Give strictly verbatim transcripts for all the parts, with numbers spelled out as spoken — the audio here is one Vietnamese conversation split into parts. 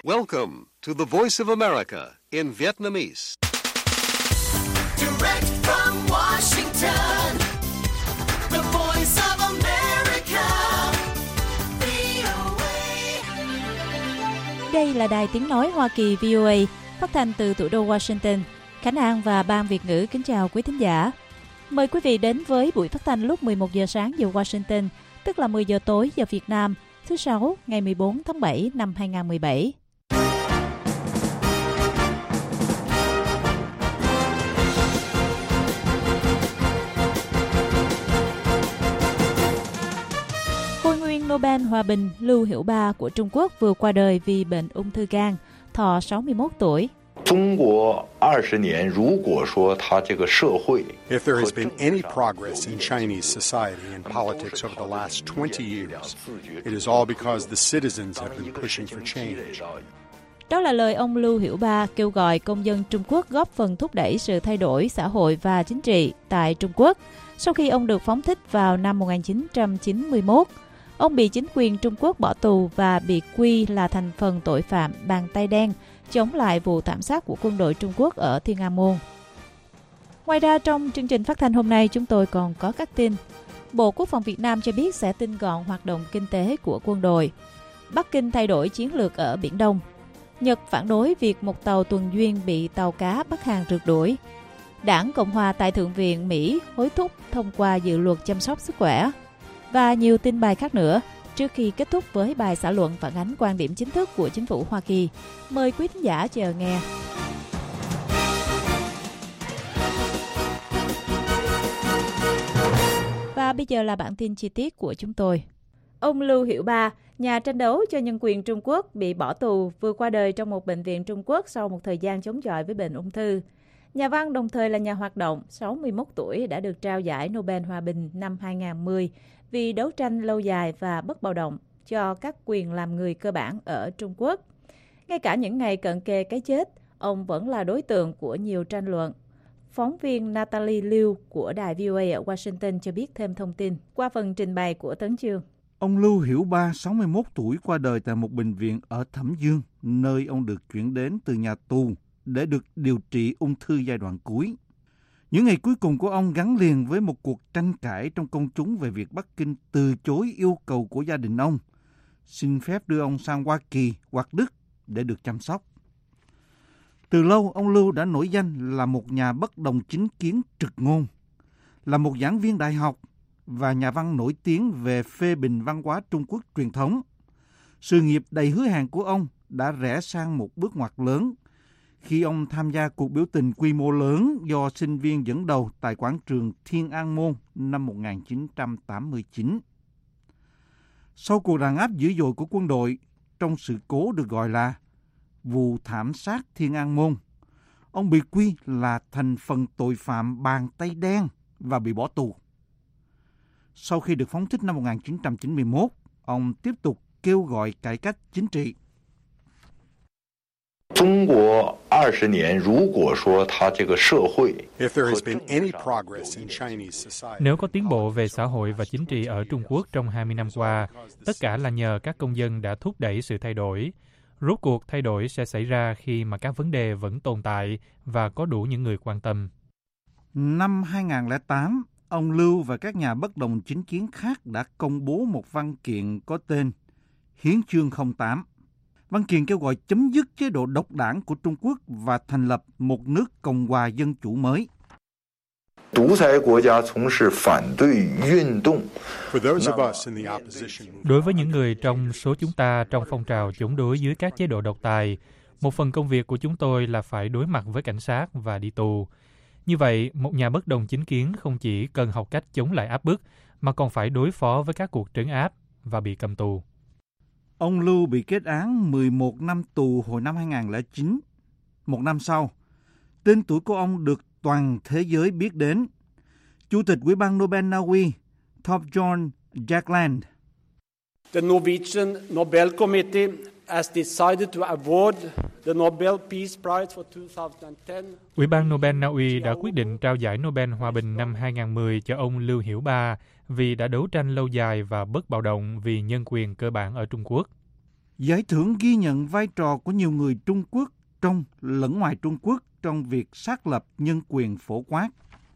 Welcome to the Voice of America in Vietnamese. Direct from Washington, the Voice of America, vê o a. Đây là đài tiếng nói Hoa Kỳ vê o a, phát thanh từ thủ đô Washington. Khánh An và Ban Việt ngữ kính chào quý thính giả. Mời quý vị đến với buổi phát thanh lúc mười một giờ sáng giờ Washington, tức là mười giờ tối giờ Việt Nam, thứ Sáu ngày mười bốn tháng bảy năm hai nghìn không trăm mười bảy. Khôi nguyên Nobel Hòa bình Lưu Hiểu Ba của Trung Quốc vừa qua đời vì bệnh ung thư gan, thọ sáu mươi mốt tuổi. Trung Quốc hai mươi年如果说它这个社会 If there has been any progress in Chinese society and politics over the last twenty years, it is all because the citizens have been pushing for change. Đó là lời ông Lưu Hiểu Ba kêu gọi công dân Trung Quốc góp phần thúc đẩy sự thay đổi xã hội và chính trị tại Trung Quốc sau khi ông được phóng thích vào năm một nghìn chín trăm chín mươi mốt. Ông bị chính quyền Trung Quốc bỏ tù và bị quy là thành phần tội phạm bàn tay đen chống lại vụ thảm sát của quân đội Trung Quốc ở Thiên An Môn. Ngoài ra, trong chương trình phát thanh hôm nay, chúng tôi còn có các tin. Bộ Quốc phòng Việt Nam cho biết sẽ tinh gọn hoạt động kinh tế của quân đội. Bắc Kinh thay đổi chiến lược ở Biển Đông. Nhật phản đối việc một tàu tuần duyên bị tàu cá Bắc Hàn rượt đuổi. Đảng Cộng hòa tại Thượng viện Mỹ hối thúc thông qua dự luật chăm sóc sức khỏe. Và nhiều tin bài khác nữa. Trước khi kết thúc với bài xã luận phản ánh quan điểm chính thức của chính phủ Hoa Kỳ, mời quý thính giả chờ nghe. Và bây giờ là bản tin chi tiết của chúng tôi. Ông Lưu Hiểu Ba, nhà tranh đấu cho nhân quyền Trung Quốc bị bỏ tù, vừa qua đời trong một bệnh viện Trung Quốc sau một thời gian chống chọi với bệnh ung thư. Nhà văn đồng thời là nhà hoạt động, sáu mươi mốt tuổi, đã được trao giải Nobel Hòa bình năm hai nghìn không trăm mười vì đấu tranh lâu dài và bất bạo động cho các quyền làm người cơ bản ở Trung Quốc. Ngay cả những ngày cận kề cái chết, ông vẫn là đối tượng của nhiều tranh luận. Phóng viên Natalie Liu của đài vê o a ở Washington cho biết thêm thông tin qua phần trình bày của Tấn Chương. Ông Lưu Hiểu Ba, sáu mươi mốt tuổi, qua đời tại một bệnh viện ở Thẩm Dương, nơi ông được chuyển đến từ nhà tù để được điều trị ung thư giai đoạn cuối. Những ngày cuối cùng của ông gắn liền với một cuộc tranh cãi trong công chúng về việc Bắc Kinh từ chối yêu cầu của gia đình ông, xin phép đưa ông sang Hoa Kỳ hoặc Đức để được chăm sóc. Từ lâu, ông Lưu đã nổi danh là một nhà bất đồng chính kiến trực ngôn, là một giảng viên đại học và nhà văn nổi tiếng về phê bình văn hóa Trung Quốc truyền thống. Sự nghiệp đầy hứa hẹn của ông đã rẽ sang một bước ngoặt lớn khi ông tham gia cuộc biểu tình quy mô lớn do sinh viên dẫn đầu tại quảng trường Thiên An Môn năm một nghìn chín trăm tám mươi chín. Sau cuộc đàn áp dữ dội của quân đội trong sự cố được gọi là vụ thảm sát Thiên An Môn, ông bị quy là thành phần tội phạm bàn tay đen và bị bỏ tù. Sau khi được phóng thích năm một nghìn chín trăm chín mươi mốt, ông tiếp tục kêu gọi cải cách chính trị. Trung Quốc hai mươi年如果说它这个社会 If there has been any progress in Chinese society, Nếu có tiến bộ về xã hội và chính trị ở Trung Quốc trong hai mươi năm qua, tất cả là nhờ các công dân đã thúc đẩy sự thay đổi. Rốt cuộc thay đổi sẽ xảy ra khi mà các vấn đề vẫn tồn tại và có đủ những người quan tâm. Năm hai nghìn không trăm lẻ tám, ông Lưu và các nhà bất đồng chính kiến khác đã công bố một văn kiện có tên Hiến chương không tám. Văn kiện kêu gọi chấm dứt chế độ độc đảng của Trung Quốc và thành lập một nước Cộng hòa Dân chủ mới. Đối với những người trong số chúng ta trong phong trào chống đối dưới các chế độ độc tài, một phần công việc của chúng tôi là phải đối mặt với cảnh sát và đi tù. Như vậy, một nhà bất đồng chính kiến không chỉ cần học cách chống lại áp bức, mà còn phải đối phó với các cuộc trấn áp và bị cầm tù. Ông Lưu bị kết án mười một năm tù hồi năm hai nghìn không trăm lẻ chín. Một năm sau, tên tuổi của ông được toàn thế giới biết đến. Chủ tịch Ủy ban Nobel Na Uy, Thorbjørn Jagland. The Norwegian Nobel Committee has decided to award the Nobel Peace Prize for two thousand ten. Ủy ban Nobel Na Uy đã quyết định trao giải Nobel Hòa bình năm hai nghìn không trăm mười cho ông Lưu Hiểu Ba vì đã đấu tranh lâu dài và bất bạo động vì nhân quyền cơ bản ở Trung Quốc. Giải thưởng ghi nhận vai trò của nhiều người Trung Quốc trong lẫn ngoài Trung Quốc trong việc xác lập nhân quyền phổ quát.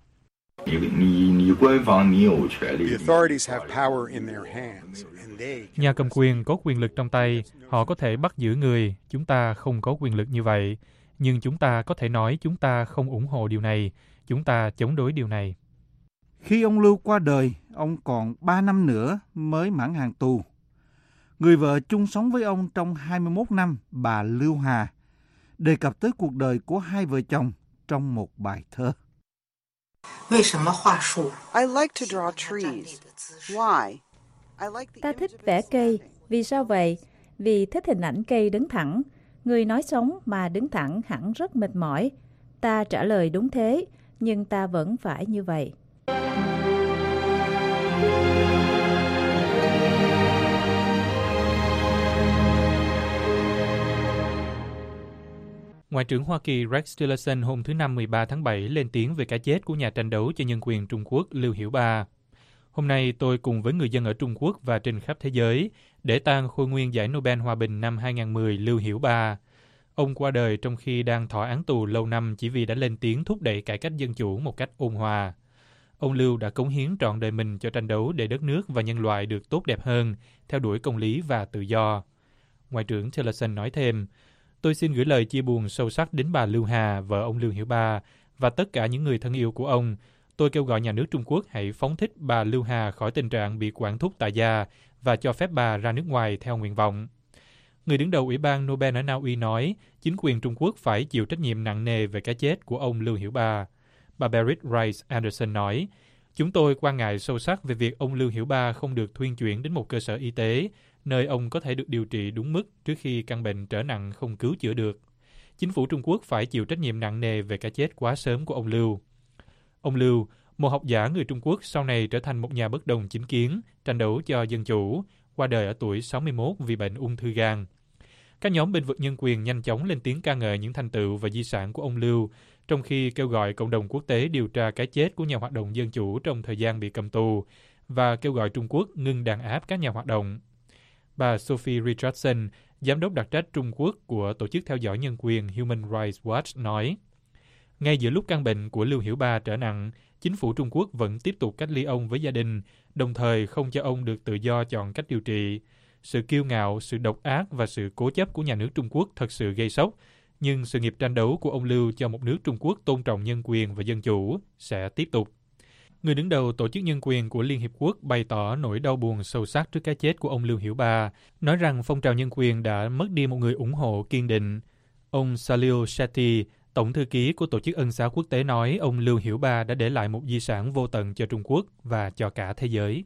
Nhà cầm quyền có quyền lực trong tay, họ có thể bắt giữ người, chúng ta không có quyền lực như vậy. Nhưng chúng ta có thể nói chúng ta không ủng hộ điều này, chúng ta chống đối điều này. Khi ông Lưu qua đời, ông còn ba năm nữa mới mãn hạn tù. Người vợ chung sống với ông trong hai mươi mốt năm, bà Lưu Hà, đề cập tới cuộc đời của hai vợ chồng trong một bài thơ. I like to draw trees. Why? I like the Ta thích vẽ cây. Vì sao vậy? Vì thích hình ảnh cây đứng thẳng. Người nói sống mà đứng thẳng hẳn rất mệt mỏi. Ta trả lời đúng thế, nhưng ta vẫn phải như vậy. Ngoại trưởng Hoa Kỳ Rex Tillerson hôm thứ Năm mười ba tháng bảy lên tiếng về cái chết của nhà tranh đấu cho nhân quyền Trung Quốc Lưu Hiểu Ba. Hôm nay tôi cùng với người dân ở Trung Quốc và trên khắp thế giới để tang khôi nguyên giải Nobel Hòa bình năm hai không một không Lưu Hiểu Ba. Ông qua đời trong khi đang thọ án tù lâu năm chỉ vì đã lên tiếng thúc đẩy cải cách dân chủ một cách ôn hòa. Ông Lưu đã cống hiến trọn đời mình cho tranh đấu để đất nước và nhân loại được tốt đẹp hơn, theo đuổi công lý và tự do. Ngoại trưởng Tillerson nói thêm, tôi xin gửi lời chia buồn sâu sắc đến bà Lưu Hà, vợ ông Lưu Hiểu Ba, và tất cả những người thân yêu của ông. Tôi kêu gọi nhà nước Trung Quốc hãy phóng thích bà Lưu Hà khỏi tình trạng bị quản thúc tại gia và cho phép bà ra nước ngoài theo nguyện vọng. Người đứng đầu Ủy ban Nobel ở Na Uy nói, chính quyền Trung Quốc phải chịu trách nhiệm nặng nề về cái chết của ông Lưu Hiểu Ba. Bà Berit Rice Anderson nói, chúng tôi quan ngại sâu sắc về việc ông Lưu Hiểu Ba không được thuyên chuyển đến một cơ sở y tế, nơi ông có thể được điều trị đúng mức trước khi căn bệnh trở nặng không cứu chữa được. Chính phủ Trung Quốc phải chịu trách nhiệm nặng nề về cái chết quá sớm của ông Lưu. Ông Lưu, một học giả người Trung Quốc sau này trở thành một nhà bất đồng chính kiến, tranh đấu cho dân chủ, qua đời ở tuổi sáu mươi mốt vì bệnh ung thư gan. Các nhóm bên vực nhân quyền nhanh chóng lên tiếng ca ngợi những thành tựu và di sản của ông Lưu, trong khi kêu gọi cộng đồng quốc tế điều tra cái chết của nhà hoạt động dân chủ trong thời gian bị cầm tù, và kêu gọi Trung Quốc ngưng đàn áp các nhà hoạt động. Bà Sophie Richardson, giám đốc đặc trách Trung Quốc của Tổ chức Theo dõi Nhân quyền Human Rights Watch nói, ngay giữa lúc căn bệnh của Lưu Hiểu Ba trở nặng, chính phủ Trung Quốc vẫn tiếp tục cách ly ông với gia đình, đồng thời không cho ông được tự do chọn cách điều trị. Sự kiêu ngạo, sự độc ác và sự cố chấp của nhà nước Trung Quốc thật sự gây sốc, nhưng sự nghiệp tranh đấu của ông Lưu cho một nước Trung Quốc tôn trọng nhân quyền và dân chủ sẽ tiếp tục. Người đứng đầu Tổ chức Nhân quyền của Liên Hiệp Quốc bày tỏ nỗi đau buồn sâu sắc trước cái chết của ông Lưu Hiểu Ba, nói rằng phong trào nhân quyền đã mất đi một người ủng hộ kiên định. Ông Salil Shetty, Tổng thư ký của Tổ chức Ân xá Quốc tế nói ông Lưu Hiểu Ba đã để lại một di sản vô tận cho Trung Quốc và cho cả thế giới.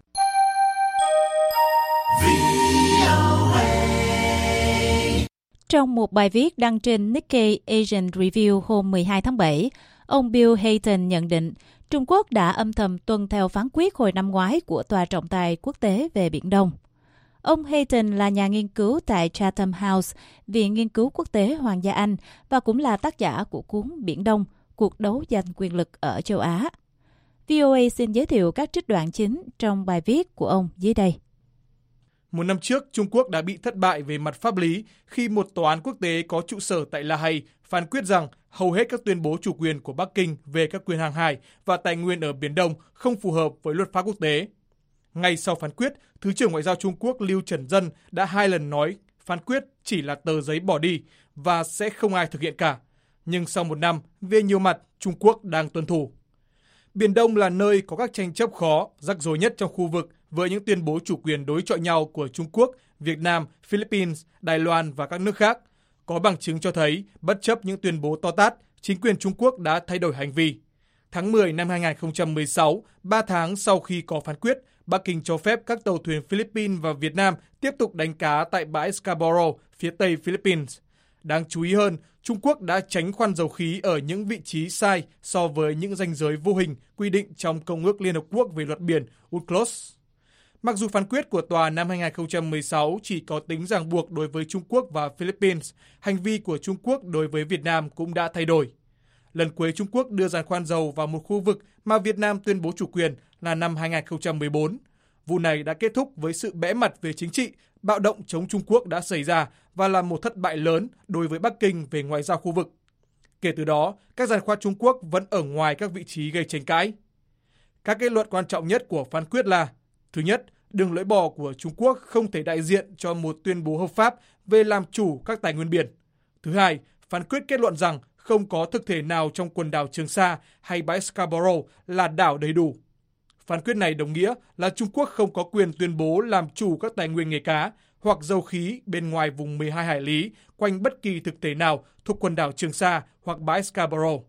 Trong một bài viết đăng trên Nikkei Asian Review hôm mười hai tháng bảy, ông Bill Hayton nhận định Trung Quốc đã âm thầm tuân theo phán quyết hồi năm ngoái của Tòa trọng tài quốc tế về Biển Đông. Ông Hayton là nhà nghiên cứu tại Chatham House, Viện Nghiên cứu Quốc tế Hoàng gia Anh, và cũng là tác giả của cuốn Biển Đông, cuộc đấu giành quyền lực ở châu Á. vê o a xin giới thiệu các trích đoạn chính trong bài viết của ông dưới đây. Một năm trước, Trung Quốc đã bị thất bại về mặt pháp lý khi một tòa án quốc tế có trụ sở tại La Hay phán quyết rằng hầu hết các tuyên bố chủ quyền của Bắc Kinh về các quyền hàng hải và tài nguyên ở Biển Đông không phù hợp với luật pháp quốc tế. Ngay sau phán quyết, Thứ trưởng Ngoại giao Trung Quốc Lưu Trần Dân đã hai lần nói phán quyết chỉ là tờ giấy bỏ đi và sẽ không ai thực hiện cả. Nhưng sau một năm, về nhiều mặt, Trung Quốc đang tuân thủ. Biển Đông là nơi có các tranh chấp khó, rắc rối nhất trong khu vực với những tuyên bố chủ quyền đối chọi nhau của Trung Quốc, Việt Nam, Philippines, Đài Loan và các nước khác. Có bằng chứng cho thấy, bất chấp những tuyên bố to tát, chính quyền Trung Quốc đã thay đổi hành vi. Tháng mười năm hai không một sáu, ba tháng sau khi có phán quyết, Bắc Kinh cho phép các tàu thuyền Philippines và Việt Nam tiếp tục đánh cá tại bãi Scarborough, phía tây Philippines. Đáng chú ý hơn, Trung Quốc đã tránh khoan dầu khí ở những vị trí sai so với những ranh giới vô hình quy định trong Công ước Liên Hợp Quốc về luật biển u en cờ lô ét. Mặc dù phán quyết của tòa năm hai không một sáu chỉ có tính ràng buộc đối với Trung Quốc và Philippines, hành vi của Trung Quốc đối với Việt Nam cũng đã thay đổi. Lần cuối Trung Quốc đưa giàn khoan dầu vào một khu vực mà Việt Nam tuyên bố chủ quyền là năm hai không một bốn. Vụ này đã kết thúc với sự bẽ mặt về chính trị bạo động chống Trung Quốc đã xảy ra và là một thất bại lớn đối với Bắc Kinh về ngoại giao khu vực. Kể từ đó, các giàn khoan Trung Quốc vẫn ở ngoài các vị trí gây tranh cãi. Các kết luận quan trọng nhất của phán quyết là: thứ nhất, đường lưỡi bò của Trung Quốc không thể đại diện cho một tuyên bố hợp pháp về làm chủ các tài nguyên biển. Thứ hai, phán quyết kết luận rằng không có thực thể nào trong quần đảo Trường Sa hay bãi Scarborough là đảo đầy đủ. Phán quyết này đồng nghĩa là Trung Quốc không có quyền tuyên bố làm chủ các tài nguyên nghề cá hoặc dầu khí bên ngoài vùng mười hai hải lý quanh bất kỳ thực thể nào thuộc quần đảo Trường Sa hoặc bãi Scarborough.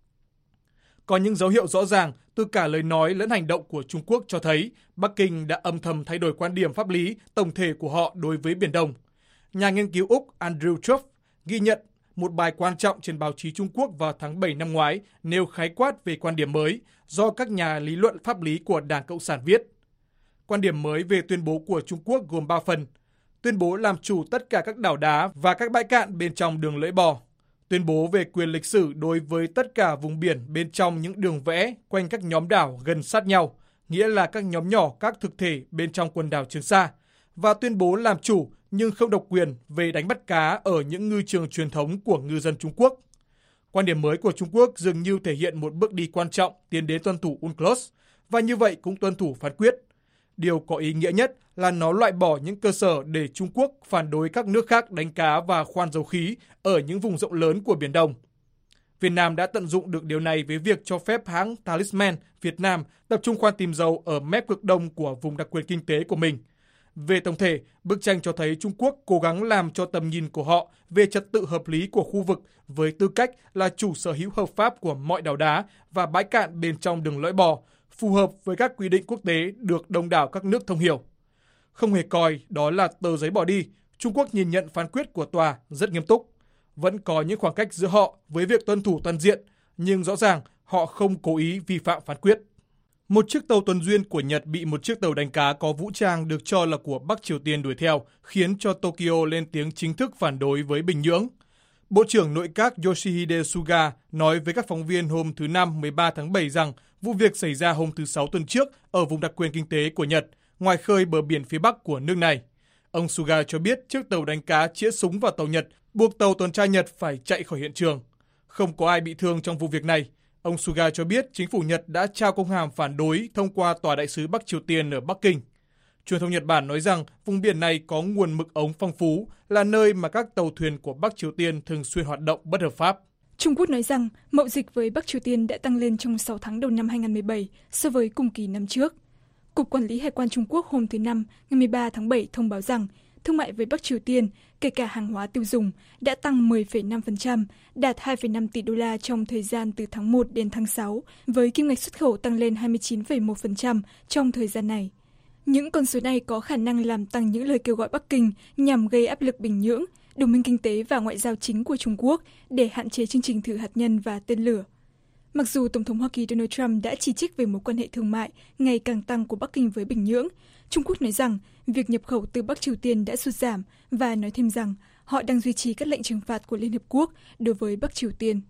Có những dấu hiệu rõ ràng từ cả lời nói lẫn hành động của Trung Quốc cho thấy Bắc Kinh đã âm thầm thay đổi quan điểm pháp lý tổng thể của họ đối với Biển Đông. Nhà nghiên cứu Úc Andrew Truff ghi nhận một bài quan trọng trên báo chí Trung Quốc vào tháng bảy năm ngoái nêu khái quát về quan điểm mới do các nhà lý luận pháp lý của Đảng Cộng sản viết. Quan điểm mới về tuyên bố của Trung Quốc gồm ba phần: tuyên bố làm chủ tất cả các đảo đá và các bãi cạn bên trong đường lưỡi bò, tuyên bố về quyền lịch sử đối với tất cả vùng biển bên trong những đường vẽ quanh các nhóm đảo gần sát nhau, nghĩa là các nhóm nhỏ các thực thể bên trong quần đảo Trường Sa, và tuyên bố làm chủ nhưng không độc quyền về đánh bắt cá ở những ngư trường truyền thống của ngư dân Trung Quốc. Quan điểm mới của Trung Quốc dường như thể hiện một bước đi quan trọng tiến đến tuân thủ UNCLOS, và như vậy cũng tuân thủ phán quyết. Điều có ý nghĩa nhất là nó loại bỏ những cơ sở để Trung Quốc phản đối các nước khác đánh cá và khoan dầu khí ở những vùng rộng lớn của Biển Đông. Việt Nam đã tận dụng được điều này với việc cho phép hãng Talisman Việt Nam tập trung khoan tìm dầu ở mép cực đông của vùng đặc quyền kinh tế của mình. Về tổng thể, bức tranh cho thấy Trung Quốc cố gắng làm cho tầm nhìn của họ về trật tự hợp lý của khu vực với tư cách là chủ sở hữu hợp pháp của mọi đảo đá và bãi cạn bên trong đường lưỡi bò, phù hợp với các quy định quốc tế được đông đảo các nước thông hiểu. Không hề coi đó là tờ giấy bỏ đi, Trung Quốc nhìn nhận phán quyết của tòa rất nghiêm túc. Vẫn có những khoảng cách giữa họ với việc tuân thủ toàn diện, nhưng rõ ràng họ không cố ý vi phạm phán quyết. Một chiếc tàu tuần duyên của Nhật bị một chiếc tàu đánh cá có vũ trang được cho là của Bắc Triều Tiên đuổi theo, khiến cho Tokyo lên tiếng chính thức phản đối với Bình Nhưỡng. Bộ trưởng Nội các Yoshihide Suga nói với các phóng viên hôm thứ Năm mười ba tháng bảy rằng vụ việc xảy ra hôm thứ Sáu tuần trước ở vùng đặc quyền kinh tế của Nhật, ngoài khơi bờ biển phía Bắc của nước này. Ông Suga cho biết chiếc tàu đánh cá chĩa súng vào tàu Nhật, buộc tàu tuần tra Nhật phải chạy khỏi hiện trường. Không có ai bị thương trong vụ việc này. Ông Suga cho biết chính phủ Nhật đã trao công hàm phản đối thông qua Tòa đại sứ Bắc Triều Tiên ở Bắc Kinh. Truyền thông Nhật Bản nói rằng vùng biển này có nguồn mực ống phong phú, là nơi mà các tàu thuyền của Bắc Triều Tiên thường xuyên hoạt động bất hợp pháp. Trung Quốc nói rằng mậu dịch với Bắc Triều Tiên đã tăng lên trong sáu tháng đầu năm hai không một bảy so với cùng kỳ năm trước. Cục Quản lý Hải quan Trung Quốc hôm thứ Năm, ngày mười ba tháng bảy thông báo rằng thương mại với Bắc Triều Tiên, kể cả hàng hóa tiêu dùng, đã tăng mười phẩy năm phần trăm, đạt hai phẩy năm tỷ đô la trong thời gian từ tháng một đến tháng sáu, với kim ngạch xuất khẩu tăng lên hai mươi chín phẩy một phần trăm trong thời gian này. Những con số này có khả năng làm tăng những lời kêu gọi Bắc Kinh nhằm gây áp lực Bình Nhưỡng, đồng minh kinh tế và ngoại giao chính của Trung Quốc, để hạn chế chương trình thử hạt nhân và tên lửa. Mặc dù Tổng thống Hoa Kỳ Donald Trump đã chỉ trích về mối quan hệ thương mại ngày càng tăng của Bắc Kinh với Bình Nhưỡng, Trung Quốc nói rằng việc nhập khẩu từ Bắc Triều Tiên đã sụt giảm và nói thêm rằng họ đang duy trì các lệnh trừng phạt của Liên Hợp Quốc đối với Bắc Triều Tiên.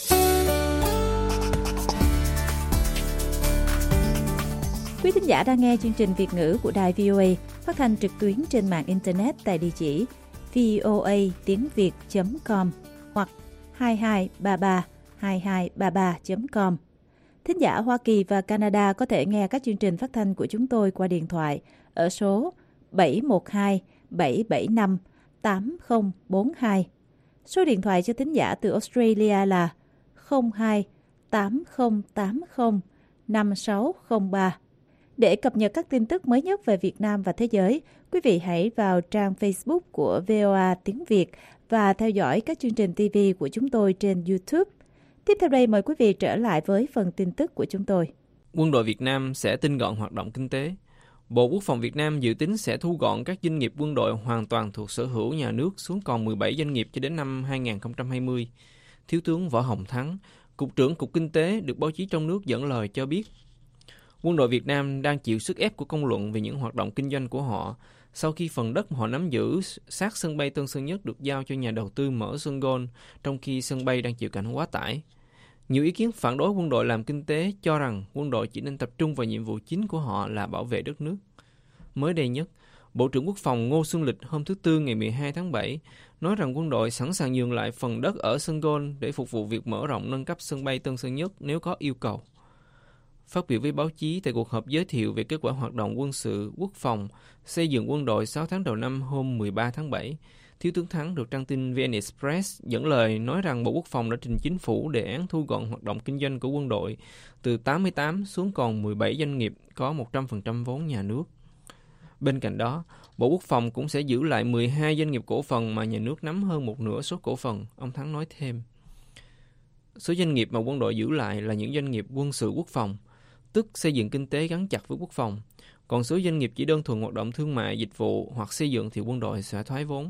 Quý thính giả đang nghe chương trình Việt ngữ của Đài vê o a phát thanh trực tuyến trên mạng Internet tại địa chỉ voa tiếng việt chấm com hoặc hai hai ba ba hai hai ba ba chấm com. Thính giả Hoa Kỳ và Canada có thể nghe các chương trình phát thanh của chúng tôi qua điện thoại ở số bảy một hai bảy bảy năm tám không bốn hai. Số điện thoại cho thính giả từ Australia là không hai tám không tám không năm sáu không ba. Để cập nhật các tin tức mới nhất về Việt Nam và thế giới, quý vị hãy vào trang Facebook của vê o a tiếng Việt và theo dõi các chương trình ti vi của chúng tôi trên YouTube. Tiếp theo đây mời quý vị trở lại với phần tin tức của chúng tôi. Quân đội Việt Nam sẽ tinh gọn hoạt động kinh tế. Bộ Quốc phòng Việt Nam dự tính sẽ thu gọn các doanh nghiệp quân đội hoàn toàn thuộc sở hữu nhà nước xuống còn mười bảy doanh nghiệp cho đến năm hai không hai không. Thiếu tướng Võ Hồng Thắng, Cục trưởng Cục Kinh tế được báo chí trong nước dẫn lời cho biết, quân đội Việt Nam đang chịu sức ép của công luận về những hoạt động kinh doanh của họ sau khi phần đất họ nắm giữ sát sân bay Tân Sơn Nhất được giao cho nhà đầu tư mở sân golf, trong khi sân bay đang chịu cảnh quá tải. Nhiều ý kiến phản đối quân đội làm kinh tế cho rằng quân đội chỉ nên tập trung vào nhiệm vụ chính của họ là bảo vệ đất nước. Mới đây nhất, Bộ trưởng Quốc phòng Ngô Xuân Lịch hôm thứ Tư ngày mười hai tháng bảy nói rằng quân đội sẵn sàng nhường lại phần đất ở sân golf để phục vụ việc mở rộng nâng cấp sân bay Tân Sơn Nhất nếu có yêu cầu. Phát biểu với báo chí tại cuộc họp giới thiệu về kết quả hoạt động quân sự, quốc phòng, xây dựng quân đội sáu tháng đầu năm hôm mười ba tháng bảy, Thiếu tướng Thắng được trang tin vê en Express dẫn lời nói rằng Bộ Quốc phòng đã trình chính phủ đề án thu gọn hoạt động kinh doanh của quân đội từ tám mươi tám xuống còn mười bảy doanh nghiệp có một trăm phần trăm vốn nhà nước. Bên cạnh đó, Bộ Quốc phòng cũng sẽ giữ lại mười hai doanh nghiệp cổ phần mà nhà nước nắm hơn một nửa số cổ phần, ông Thắng nói thêm. Số doanh nghiệp mà quân đội giữ lại là những doanh nghiệp quân sự quốc phòng, tức xây dựng kinh tế gắn chặt với quốc phòng. Còn số doanh nghiệp chỉ đơn thuần hoạt động thương mại, dịch vụ hoặc xây dựng thì quân đội sẽ thoái vốn.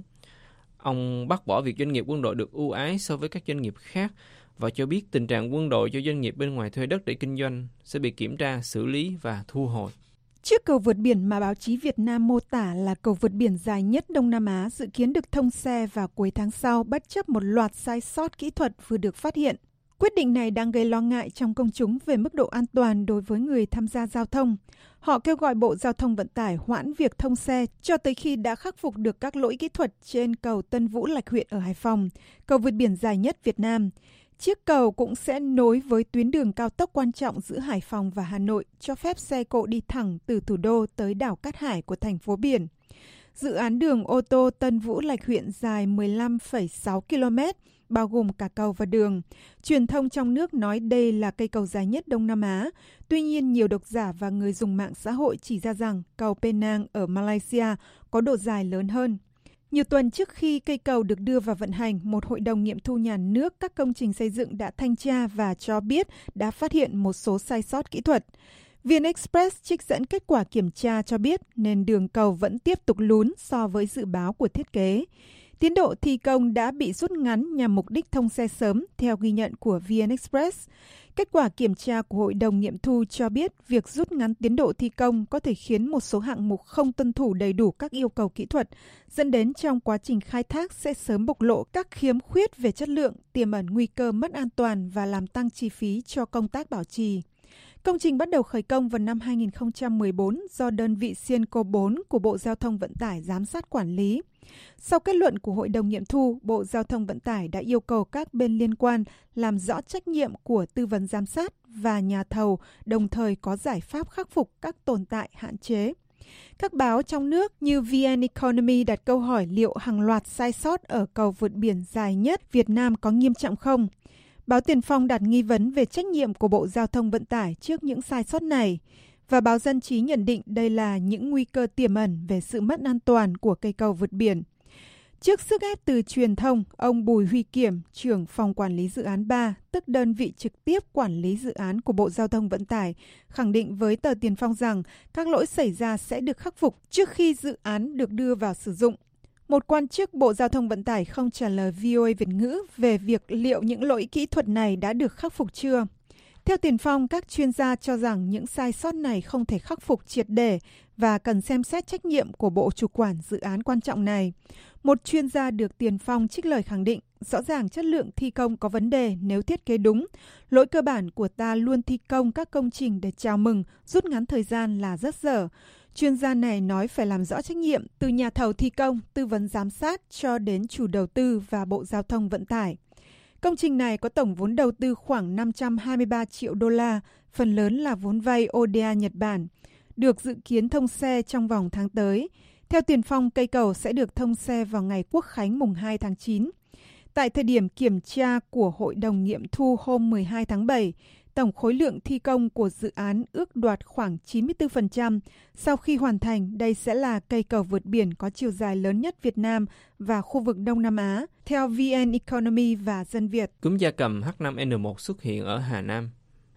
Ông bác bỏ việc doanh nghiệp quân đội được ưu ái so với các doanh nghiệp khác và cho biết tình trạng quân đội cho doanh nghiệp bên ngoài thuê đất để kinh doanh sẽ bị kiểm tra, xử lý và thu hồi. Chiếc cầu vượt biển mà báo chí Việt Nam mô tả là cầu vượt biển dài nhất Đông Nam Á dự kiến được thông xe vào cuối tháng sau bất chấp một loạt sai sót kỹ thuật vừa được phát hiện. Quyết định này đang gây lo ngại trong công chúng về mức độ an toàn đối với người tham gia giao thông. Họ kêu gọi Bộ Giao thông Vận tải hoãn việc thông xe cho tới khi đã khắc phục được các lỗi kỹ thuật trên cầu Tân Vũ Lạch Huyện ở Hải Phòng, cầu vượt biển dài nhất Việt Nam. Chiếc cầu cũng sẽ nối với tuyến đường cao tốc quan trọng giữa Hải Phòng và Hà Nội, cho phép xe cộ đi thẳng từ thủ đô tới đảo Cát Hải của thành phố biển. Dự án đường ô tô Tân Vũ Lạch Huyện dài mười lăm phẩy sáu ki lô mét, bao gồm cả cầu và đường. Truyền thông trong nước nói đây là cây cầu dài nhất Đông Nam Á. Tuy nhiên, nhiều độc giả và người dùng mạng xã hội chỉ ra rằng cầu Penang ở Malaysia có độ dài lớn hơn. Nhiều tuần trước khi cây cầu được đưa vào vận hành, một hội đồng nghiệm thu nhà nước các công trình xây dựng đã thanh tra và cho biết đã phát hiện một số sai sót kỹ thuật. vê en Express trích dẫn kết quả kiểm tra cho biết nền đường cầu vẫn tiếp tục lún so với dự báo của thiết kế. Tiến độ thi công đã bị rút ngắn nhằm mục đích thông xe sớm, theo ghi nhận của vê en Express. Kết quả kiểm tra của Hội đồng nghiệm thu cho biết việc rút ngắn tiến độ thi công có thể khiến một số hạng mục không tuân thủ đầy đủ các yêu cầu kỹ thuật, dẫn đến trong quá trình khai thác sẽ sớm bộc lộ các khiếm khuyết về chất lượng, tiềm ẩn nguy cơ mất an toàn và làm tăng chi phí cho công tác bảo trì. Công trình bắt đầu khởi công vào năm hai nghìn không trăm mười bốn do đơn vị Sienco bốn của Bộ Giao thông Vận tải giám sát quản lý. Sau kết luận của Hội đồng nghiệm thu, Bộ Giao thông Vận tải đã yêu cầu các bên liên quan làm rõ trách nhiệm của tư vấn giám sát và nhà thầu, đồng thời có giải pháp khắc phục các tồn tại hạn chế. Các báo trong nước như vê en Economy đặt câu hỏi liệu hàng loạt sai sót ở cầu vượt biển dài nhất Việt Nam có nghiêm trọng không? Báo Tiền Phong đặt nghi vấn về trách nhiệm của Bộ Giao thông Vận tải trước những sai sót này. Và báo Dân trí nhận định đây là những nguy cơ tiềm ẩn về sự mất an toàn của cây cầu vượt biển. Trước sức ép từ truyền thông, ông Bùi Huy Kiểm, trưởng phòng quản lý dự án ba, tức đơn vị trực tiếp quản lý dự án của Bộ Giao thông Vận tải, khẳng định với tờ Tiền Phong rằng các lỗi xảy ra sẽ được khắc phục trước khi dự án được đưa vào sử dụng. Một quan chức Bộ Giao thông Vận tải không trả lời vê o a Việt ngữ về việc liệu những lỗi kỹ thuật này đã được khắc phục chưa. Theo Tiền Phong, các chuyên gia cho rằng những sai sót này không thể khắc phục triệt để và cần xem xét trách nhiệm của bộ chủ quản dự án quan trọng này. Một chuyên gia được Tiền Phong trích lời khẳng định, rõ ràng chất lượng thi công có vấn đề nếu thiết kế đúng. Lỗi cơ bản của ta luôn thi công các công trình để chào mừng, rút ngắn thời gian là rất dở. Chuyên gia này nói phải làm rõ trách nhiệm từ nhà thầu thi công, tư vấn giám sát cho đến chủ đầu tư và Bộ Giao thông Vận tải. Công trình này có tổng vốn đầu tư khoảng năm trăm hai mươi ba triệu đô la, phần lớn là vốn vay o đê a Nhật Bản, được dự kiến thông xe trong vòng tháng tới. Theo Tiền Phong, cây cầu sẽ được thông xe vào ngày Quốc khánh mùng hai tháng chín. Tại thời điểm kiểm tra của Hội đồng nghiệm thu hôm mười hai tháng bảy, tổng khối lượng thi công của dự án ước đoạt khoảng chín mươi tư phần trăm. Sau khi hoàn thành, đây sẽ là cây cầu vượt biển có chiều dài lớn nhất Việt Nam và khu vực Đông Nam Á, theo vê en Economy và Dân Việt. Cúm gia cầm H năm N một xuất hiện ở Hà Nam.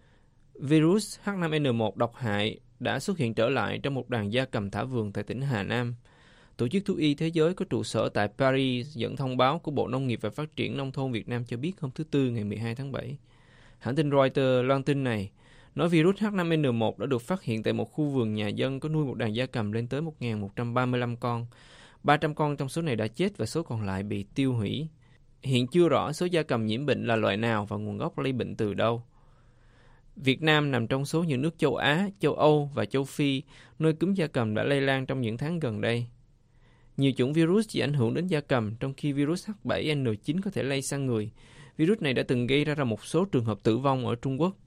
Virus H năm N một độc hại đã xuất hiện trở lại trong một đàn gia cầm thả vườn tại tỉnh Hà Nam. Tổ chức Thú y Thế giới có trụ sở tại Paris dẫn thông báo của Bộ Nông nghiệp và Phát triển Nông thôn Việt Nam cho biết hôm thứ Tư ngày mười hai tháng bảy. Hãng tin Reuters loan tin này nói virus H năm N một đã được phát hiện tại một khu vườn nhà dân có nuôi một đàn gia cầm lên tới một nghìn một trăm ba mươi lăm con. ba trăm con trong số này đã chết và số còn lại bị tiêu hủy. Hiện chưa rõ số gia cầm nhiễm bệnh là loại nào và nguồn gốc lây bệnh từ đâu. Việt Nam nằm trong số những nước châu Á, châu Âu và châu Phi nơi cúm gia cầm đã lây lan trong những tháng gần đây. Nhiều chủng virus chỉ ảnh hưởng đến gia cầm, trong khi virus H bảy N chín có thể lây sang người. Virus này đã từng gây ra một số trường hợp tử vong ở Trung Quốc.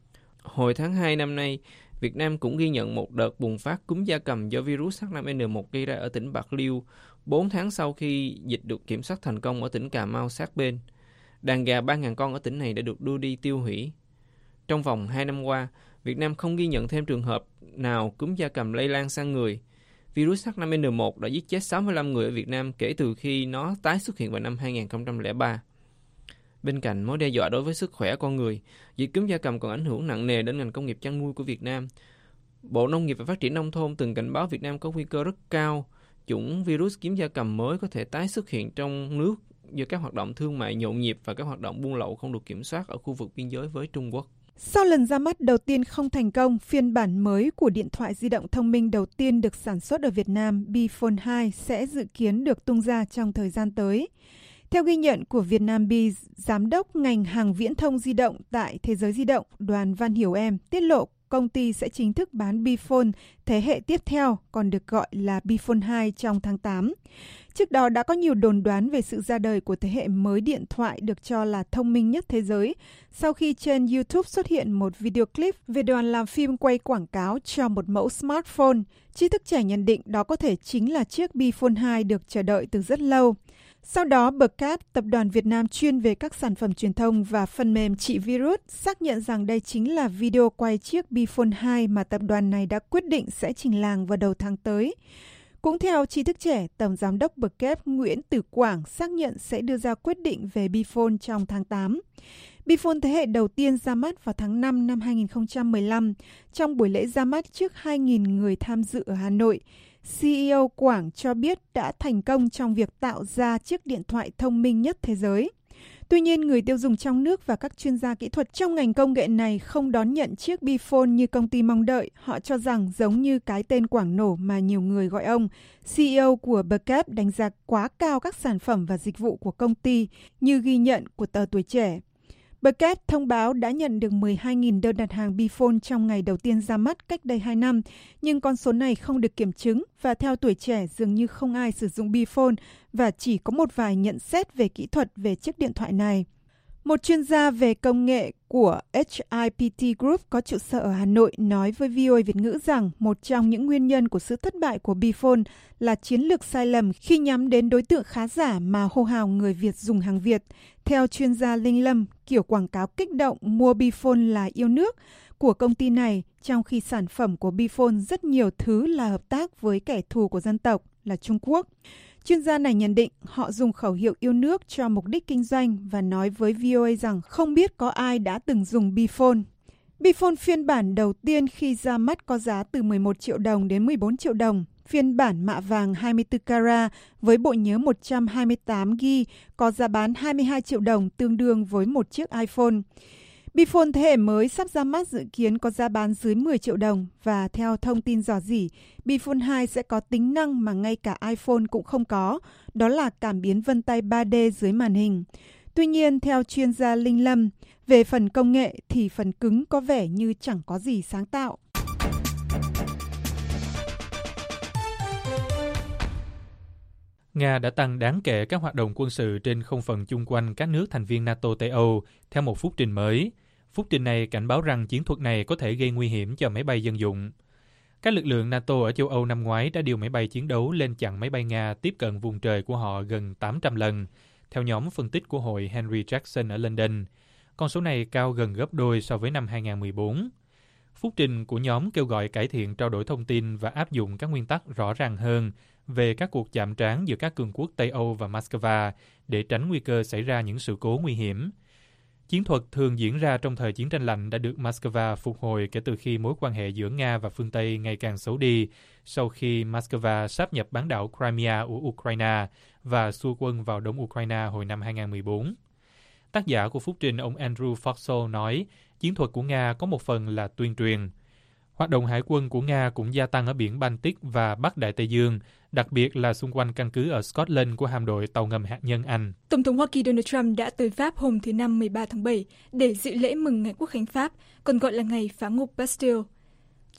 Hồi tháng hai năm nay, Việt Nam cũng ghi nhận một đợt bùng phát cúm gia cầm do virus H năm N một gây ra ở tỉnh Bạc Liêu, bốn tháng sau khi dịch được kiểm soát thành công ở tỉnh Cà Mau sát bên. Đàn gà ba nghìn con ở tỉnh này đã được đưa đi tiêu hủy. Trong vòng hai năm qua, Việt Nam không ghi nhận thêm trường hợp nào cúm gia cầm lây lan sang người. Virus H năm N một đã giết chết sáu mươi lăm người ở Việt Nam kể từ khi nó tái xuất hiện vào năm hai nghìn không trăm lẻ ba. Bên cạnh mối đe dọa đối với sức khỏe con người, dịch cúm gia cầm còn ảnh hưởng nặng nề đến ngành công nghiệp chăn nuôi của Việt Nam. Bộ Nông nghiệp và Phát triển Nông thôn từng cảnh báo Việt Nam có nguy cơ rất cao chủng virus cúm gia cầm mới có thể tái xuất hiện trong nước do các hoạt động thương mại nhộn nhịp và các hoạt động buôn lậu không được kiểm soát ở khu vực biên giới với Trung Quốc. Sau lần ra mắt đầu tiên không thành công, phiên bản mới của điện thoại di động thông minh đầu tiên được sản xuất ở Việt Nam, Bphone hai, sẽ dự kiến được tung ra trong thời gian tới. Theo ghi nhận của Vietnambiz, Giám đốc ngành hàng viễn thông di động tại Thế giới di động, Đoàn Văn Hiểu Em, tiết lộ công ty sẽ chính thức bán Bphone thế hệ tiếp theo, còn được gọi là Bphone hai trong tháng tám. Trước đó đã có nhiều đồn đoán về sự ra đời của thế hệ mới điện thoại được cho là thông minh nhất thế giới, sau khi trên YouTube xuất hiện một video clip về đoàn làm phim quay quảng cáo cho một mẫu smartphone. Trí thức trẻ nhận định đó có thể chính là chiếc Bphone hai được chờ đợi từ rất lâu. Sau đó, Bcap, tập đoàn Việt Nam chuyên về các sản phẩm truyền thông và phần mềm trị virus, xác nhận rằng đây chính là video quay chiếc Bphone hai mà tập đoàn này đã quyết định sẽ trình làng vào đầu tháng tới. Cũng theo Trí thức trẻ, Tổng Giám đốc Bcap Nguyễn Tử Quảng xác nhận sẽ đưa ra quyết định về Bphone trong tháng tám. Bphone thế hệ đầu tiên ra mắt vào tháng năm năm hai nghìn không trăm mười lăm, trong buổi lễ ra mắt trước hai nghìn người tham dự ở Hà Nội. xê e ô Quảng cho biết đã thành công trong việc tạo ra chiếc điện thoại thông minh nhất thế giới. Tuy nhiên, người tiêu dùng trong nước và các chuyên gia kỹ thuật trong ngành công nghệ này không đón nhận chiếc Bphone như công ty mong đợi. Họ cho rằng giống như cái tên Quảng nổ mà nhiều người gọi ông, xê e ô của Bcap đánh giá quá cao các sản phẩm và dịch vụ của công ty, như ghi nhận của tờ Tuổi Trẻ. Bcap thông báo đã nhận được mười hai nghìn đơn đặt hàng Bphone trong ngày đầu tiên ra mắt cách đây hai năm, nhưng con số này không được kiểm chứng và theo Tuổi Trẻ dường như không ai sử dụng Bphone và chỉ có một vài nhận xét về kỹ thuật về chiếc điện thoại này. Một chuyên gia về công nghệ của hát i pê tê Group có trụ sở ở Hà Nội nói với vê o a Việt ngữ rằng một trong những nguyên nhân của sự thất bại của Bphone là chiến lược sai lầm khi nhắm đến đối tượng khá giả mà hô hào người Việt dùng hàng Việt. Theo chuyên gia Linh Lâm, kiểu quảng cáo kích động mua Bphone là yêu nước của công ty này, trong khi sản phẩm của Bphone rất nhiều thứ là hợp tác với kẻ thù của dân tộc là Trung Quốc. Chuyên gia này nhận định họ dùng khẩu hiệu yêu nước cho mục đích kinh doanh và nói với vê o a rằng không biết có ai đã từng dùng Bphone. Bphone phiên bản đầu tiên khi ra mắt có giá từ mười một triệu đồng đến mười bốn triệu đồng. Phiên bản mạ vàng hai mươi tư carat với bộ nhớ một trăm hai mươi tám gi-ga-bai có giá bán hai mươi hai triệu đồng, tương đương với một chiếc iPhone. Bphone thế hệ mới sắp ra mắt dự kiến có giá bán dưới mười triệu đồng và theo thông tin rò rỉ, Bphone hai sẽ có tính năng mà ngay cả iPhone cũng không có, đó là cảm biến vân tay ba D dưới màn hình. Tuy nhiên, theo chuyên gia Linh Lâm, về phần công nghệ thì phần cứng có vẻ như chẳng có gì sáng tạo. Nga đã tăng đáng kể các hoạt động quân sự trên không phận chung quanh các nước thành viên NATO Tây Âu theo một phúc trình mới. Phúc trình này cảnh báo rằng chiến thuật này có thể gây nguy hiểm cho máy bay dân dụng. Các lực lượng NATO ở châu Âu năm ngoái đã điều máy bay chiến đấu lên chặn máy bay Nga tiếp cận vùng trời của họ gần tám trăm lần, theo nhóm phân tích của Hội Henry Jackson ở London. Con số này cao gần gấp đôi so với năm hai nghìn không trăm mười bốn. Phúc trình của nhóm kêu gọi cải thiện trao đổi thông tin và áp dụng các nguyên tắc rõ ràng hơn về các cuộc chạm trán giữa các cường quốc Tây Âu và Moscow để tránh nguy cơ xảy ra những sự cố nguy hiểm. Chiến thuật thường diễn ra trong thời chiến tranh lạnh đã được Moscow phục hồi kể từ khi mối quan hệ giữa Nga và phương Tây ngày càng xấu đi sau khi Moscow sáp nhập bán đảo Crimea của Ukraine và xua quân vào Đông Ukraine hồi năm hai nghìn không trăm mười bốn. Tác giả của phúc trình, ông Andrew Foxall nói chiến thuật của Nga có một phần là tuyên truyền. Hoạt động hải quân của Nga cũng gia tăng ở biển Baltic và Bắc Đại Tây Dương, đặc biệt là xung quanh căn cứ ở Scotland của hạm đội tàu ngầm hạt nhân Anh. Tổng thống Hoa Kỳ Donald Trump đã tới Pháp hôm thứ Năm mười ba tháng bảy để dự lễ mừng Ngày Quốc khánh Pháp, còn gọi là Ngày phá ngục Bastille.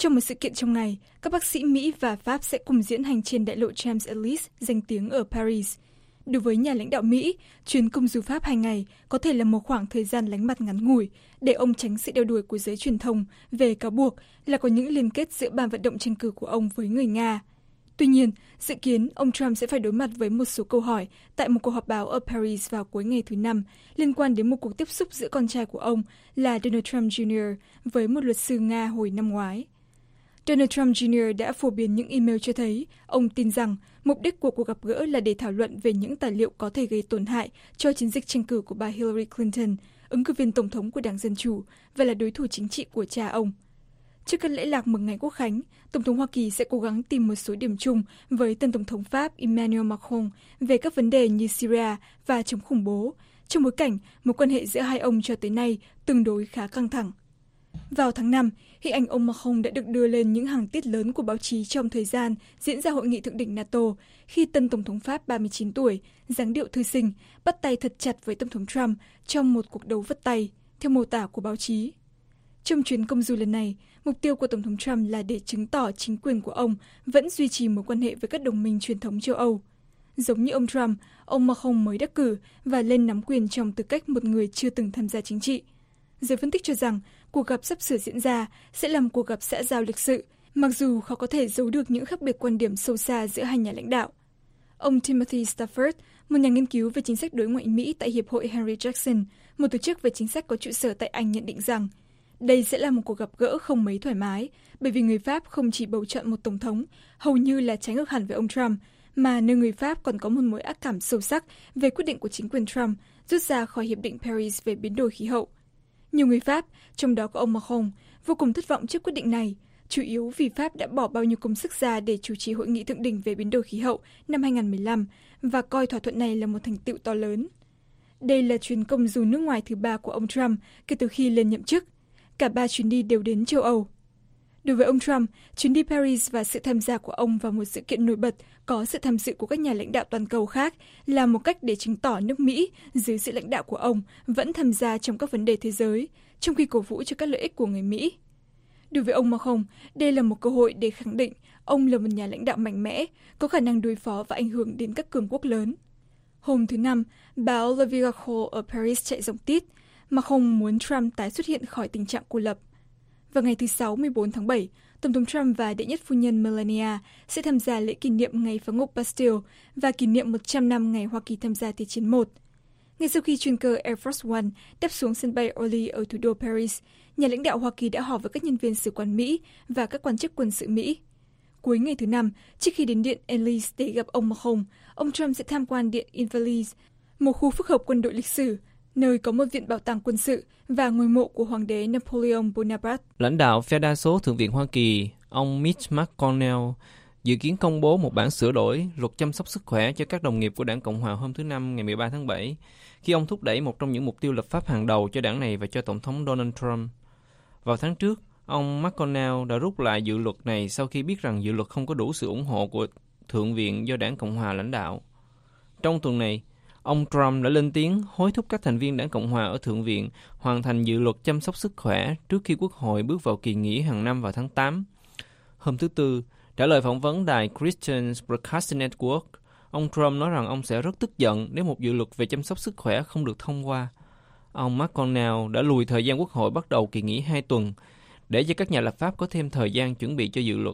Trong một sự kiện trong ngày, các bác sĩ Mỹ và Pháp sẽ cùng diễu hành trên đại lộ Champs-Élysées danh tiếng ở Paris. Đối với nhà lãnh đạo Mỹ, chuyến công du Pháp hai ngày có thể là một khoảng thời gian lánh mặt ngắn ngủi để ông tránh sự đeo đuổi của giới truyền thông về cáo buộc là có những liên kết giữa ban vận động tranh cử của ông với người Nga. Tuy nhiên, dự kiến ông Trump sẽ phải đối mặt với một số câu hỏi tại một cuộc họp báo ở Paris vào cuối ngày thứ Năm liên quan đến một cuộc tiếp xúc giữa con trai của ông là Donald Trump Junior với một luật sư Nga hồi năm ngoái. Donald Trump Junior đã phổ biến những email cho thấy ông tin rằng mục đích của cuộc gặp gỡ là để thảo luận về những tài liệu có thể gây tổn hại cho chiến dịch tranh cử của bà Hillary Clinton, ứng cử viên tổng thống của Đảng Dân Chủ và là đối thủ chính trị của cha ông. Trước các lễ lạc mừng ngày Quốc khánh, Tổng thống Hoa Kỳ sẽ cố gắng tìm một số điểm chung với tân Tổng thống Pháp Emmanuel Macron về các vấn đề như Syria và chống khủng bố, trong bối cảnh mối quan hệ giữa hai ông cho tới nay tương đối khá căng thẳng. Vào tháng năm, hình ảnh ông Macron đã được đưa lên những hàng tiết lớn của báo chí trong thời gian diễn ra hội nghị thượng đỉnh NATO, khi tân Tổng thống Pháp ba mươi chín tuổi, dáng điệu thư sinh, bắt tay thật chặt với Tổng thống Trump trong một cuộc đấu vất tay, theo mô tả của báo chí. Trong chuyến công du lần này, mục tiêu của Tổng thống Trump là để chứng tỏ chính quyền của ông vẫn duy trì mối quan hệ với các đồng minh truyền thống châu Âu. Giống như ông Trump, ông Macron mới đắc cử và lên nắm quyền trong tư cách một người chưa từng tham gia chính trị. Giới phân tích cho rằng cuộc gặp sắp sửa diễn ra sẽ là một cuộc gặp xã giao lịch sự, mặc dù khó có thể giấu được những khác biệt quan điểm sâu xa giữa hai nhà lãnh đạo. Ông Timothy Stafford, một nhà nghiên cứu về chính sách đối ngoại Mỹ tại Hiệp hội Henry Jackson, một tổ chức về chính sách có trụ sở tại Anh, nhận định rằng đây sẽ là một cuộc gặp gỡ không mấy thoải mái, bởi vì người Pháp không chỉ bầu chọn một tổng thống, hầu như là trái ngược hẳn với ông Trump, mà nơi người Pháp còn có một mối ác cảm sâu sắc về quyết định của chính quyền Trump rút ra khỏi Hiệp định Paris về biến đổi khí hậu. Nhiều người Pháp, trong đó có ông Macron, vô cùng thất vọng trước quyết định này, chủ yếu vì Pháp đã bỏ bao nhiêu công sức ra để chủ trì hội nghị thượng đỉnh về biến đổi khí hậu năm hai không một lăm và coi thỏa thuận này là một thành tựu to lớn. Đây là chuyến công du nước ngoài thứ ba của ông Trump kể từ khi lên nhậm chức. Cả ba chuyến đi đều đến châu Âu. Đối với ông Trump, chuyến đi Paris và sự tham gia của ông vào một sự kiện nổi bật có sự tham dự của các nhà lãnh đạo toàn cầu khác là một cách để chứng tỏ nước Mỹ dưới sự lãnh đạo của ông vẫn tham gia trong các vấn đề thế giới, trong khi cổ vũ cho các lợi ích của người Mỹ. Đối với ông Macron, đây là một cơ hội để khẳng định ông là một nhà lãnh đạo mạnh mẽ, có khả năng đối phó và ảnh hưởng đến các cường quốc lớn. Hôm thứ Năm, báo Le Figaro ở Paris chạy giọng tít, Macron muốn Trump tái xuất hiện khỏi tình trạng cô lập. Vào ngày thứ Sáu, mười bốn tháng bảy, Tổng thống Trump và đệ nhất phu nhân Melania sẽ tham gia lễ kỷ niệm ngày phá ngục Bastille và kỷ niệm một trăm năm ngày Hoa Kỳ tham gia Thế chiến một. Ngay sau khi chuyên cơ Air Force One đáp xuống sân bay Orly ở thủ đô Paris, nhà lãnh đạo Hoa Kỳ đã họp với các nhân viên sứ quán Mỹ và các quan chức quân sự Mỹ. Cuối ngày thứ Năm, trước khi đến điện Élysée để gặp ông Macron, ông Trump sẽ tham quan điện Invalides, một khu phức hợp quân đội lịch sử, nơi có một viện bảo tàng quân sự và ngôi mộ của Hoàng đế Napoleon Bonaparte. Lãnh đạo phe đa số Thượng viện Hoa Kỳ, ông Mitch McConnell, dự kiến công bố một bản sửa đổi luật chăm sóc sức khỏe cho các đồng nghiệp của Đảng Cộng hòa hôm thứ Năm ngày mười ba tháng bảy, khi ông thúc đẩy một trong những mục tiêu lập pháp hàng đầu cho đảng này và cho Tổng thống Donald Trump. Vào tháng trước, ông McConnell đã rút lại dự luật này sau khi biết rằng dự luật không có đủ sự ủng hộ của Thượng viện do Đảng Cộng hòa lãnh đạo. Trong tuần này, ông Trump đã lên tiếng hối thúc các thành viên Đảng Cộng hòa ở Thượng viện hoàn thành dự luật chăm sóc sức khỏe trước khi Quốc hội bước vào kỳ nghỉ hàng năm vào tháng tám. Hôm thứ Tư, trả lời phỏng vấn đài Christian Broadcasting Network, ông Trump nói rằng ông sẽ rất tức giận nếu một dự luật về chăm sóc sức khỏe không được thông qua. Ông McConnell đã lùi thời gian Quốc hội bắt đầu kỳ nghỉ hai tuần để cho các nhà lập pháp có thêm thời gian chuẩn bị cho dự luật.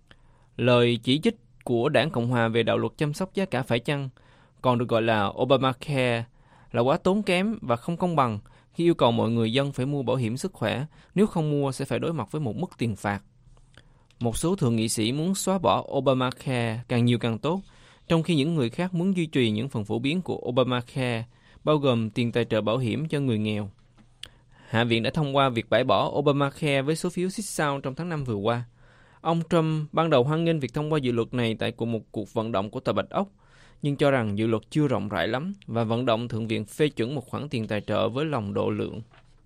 Lời chỉ trích của Đảng Cộng hòa về đạo luật chăm sóc giá cả phải chăng, còn được gọi là Obamacare, là quá tốn kém và không công bằng khi yêu cầu mọi người dân phải mua bảo hiểm sức khỏe, nếu không mua sẽ phải đối mặt với một mức tiền phạt. Một số thượng nghị sĩ muốn xóa bỏ Obamacare càng nhiều càng tốt, trong khi những người khác muốn duy trì những phần phổ biến của Obamacare, bao gồm tiền tài trợ bảo hiểm cho người nghèo. Hạ viện đã thông qua việc bãi bỏ Obamacare với số phiếu xích sao trong tháng năm vừa qua. Ông Trump ban đầu hoan nghênh việc thông qua dự luật này tại một cuộc vận động của Tòa Bạch Ốc, nhưng cho rằng dự luật chưa rộng rãi lắm và vận động Thượng viện phê chuẩn một khoản tiền tài trợ với lòng độ lượng.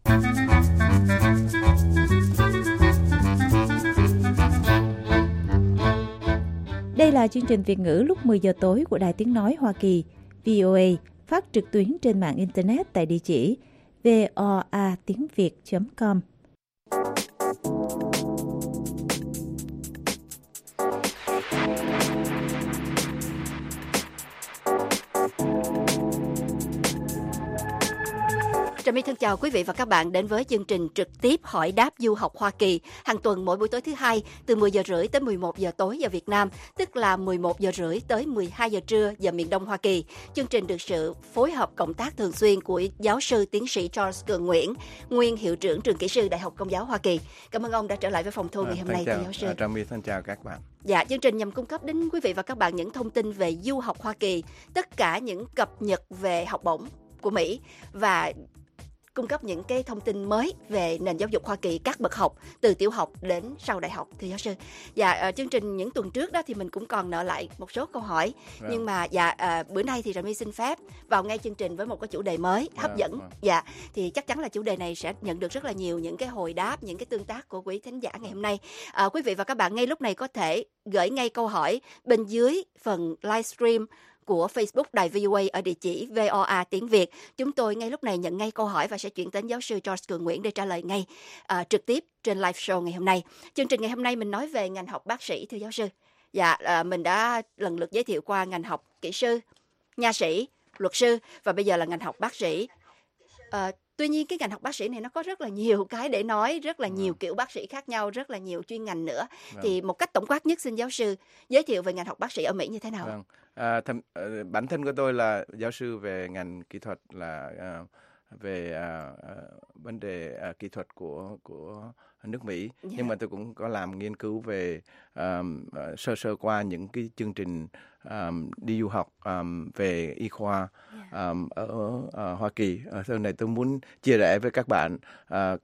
Đây là chương trình Việt ngữ lúc mười giờ tối của Đài Tiếng Nói Hoa Kỳ, vê o a, phát trực tuyến trên mạng Internet tại địa chỉ voa tiếng việt chấm com. Trà My thân chào quý vị và các bạn đến với chương trình trực tiếp hỏi đáp du học Hoa Kỳ hàng tuần mỗi buổi tối thứ hai từ mười giờ rưỡi tới mười một giờ tối giờ Việt Nam, tức là mười một giờ rưỡi tới mười hai giờ trưa giờ miền Đông Hoa Kỳ. Chương trình được sự phối hợp cộng tác thường xuyên của giáo sư tiến sĩ Charles Cường Nguyễn, nguyên hiệu trưởng trường kỹ sư Đại học Công giáo Hoa Kỳ. Cảm ơn ông đã trở lại với phòng thu ngày hôm nay, thưa giáo sư. Trà My thân chào các bạn. Dạ, chương trình nhằm cung cấp đến quý vị và các bạn những thông tin về du học Hoa Kỳ, tất cả những cập nhật về học bổng của Mỹ và cung cấp những cái thông tin mới về nền giáo dục Hoa Kỳ các bậc học từ tiểu học đến sau đại học, thưa giáo sư. Dạ, uh, chương trình những tuần trước đó thì mình cũng còn nợ lại một số câu hỏi, right. nhưng mà dạ uh, bữa nay thì Trà My xin phép vào ngay chương trình với một cái chủ đề mới hấp right. dẫn. Right. Dạ, thì chắc chắn là chủ đề này sẽ nhận được rất là nhiều những cái hồi đáp, những cái tương tác của quý thính giả ngày hôm nay. Uh, quý vị và các bạn ngay lúc này có thể gửi ngay câu hỏi bên dưới phần livestream của Facebook Đài vê o a ở địa chỉ vê o a tiếng Việt. Chúng tôi ngay lúc này nhận ngay câu hỏi và sẽ chuyển đến giáo sư Charles Cường Nguyễn để trả lời ngay uh, trực tiếp trên live show ngày hôm nay. Chương trình ngày hôm nay mình nói về ngành học bác sĩ, thưa giáo sư. Dạ, uh, mình đã lần lượt giới thiệu qua ngành học kỹ sư, nha sĩ, luật sư và bây giờ là ngành học bác sĩ. Uh, Tuy nhiên cái ngành học bác sĩ này nó có rất là nhiều cái để nói, rất là nhiều kiểu bác sĩ khác nhau, rất là nhiều chuyên ngành nữa. Vâng. Thì một cách tổng quát nhất xin giáo sư giới thiệu về ngành học bác sĩ ở Mỹ như thế nào? Vâng. À, thầm, uh, bản thân của tôi là giáo sư về ngành kỹ thuật, là uh, về uh, uh, vấn đề uh, kỹ thuật của của nước Mỹ, yeah. nhưng mà tôi cũng có làm nghiên cứu về um, uh, sơ sơ qua những cái chương trình um, đi du học um, về y khoa um, ở uh, Hoa Kỳ. Uh, sau này tôi muốn chia sẻ với các bạn uh,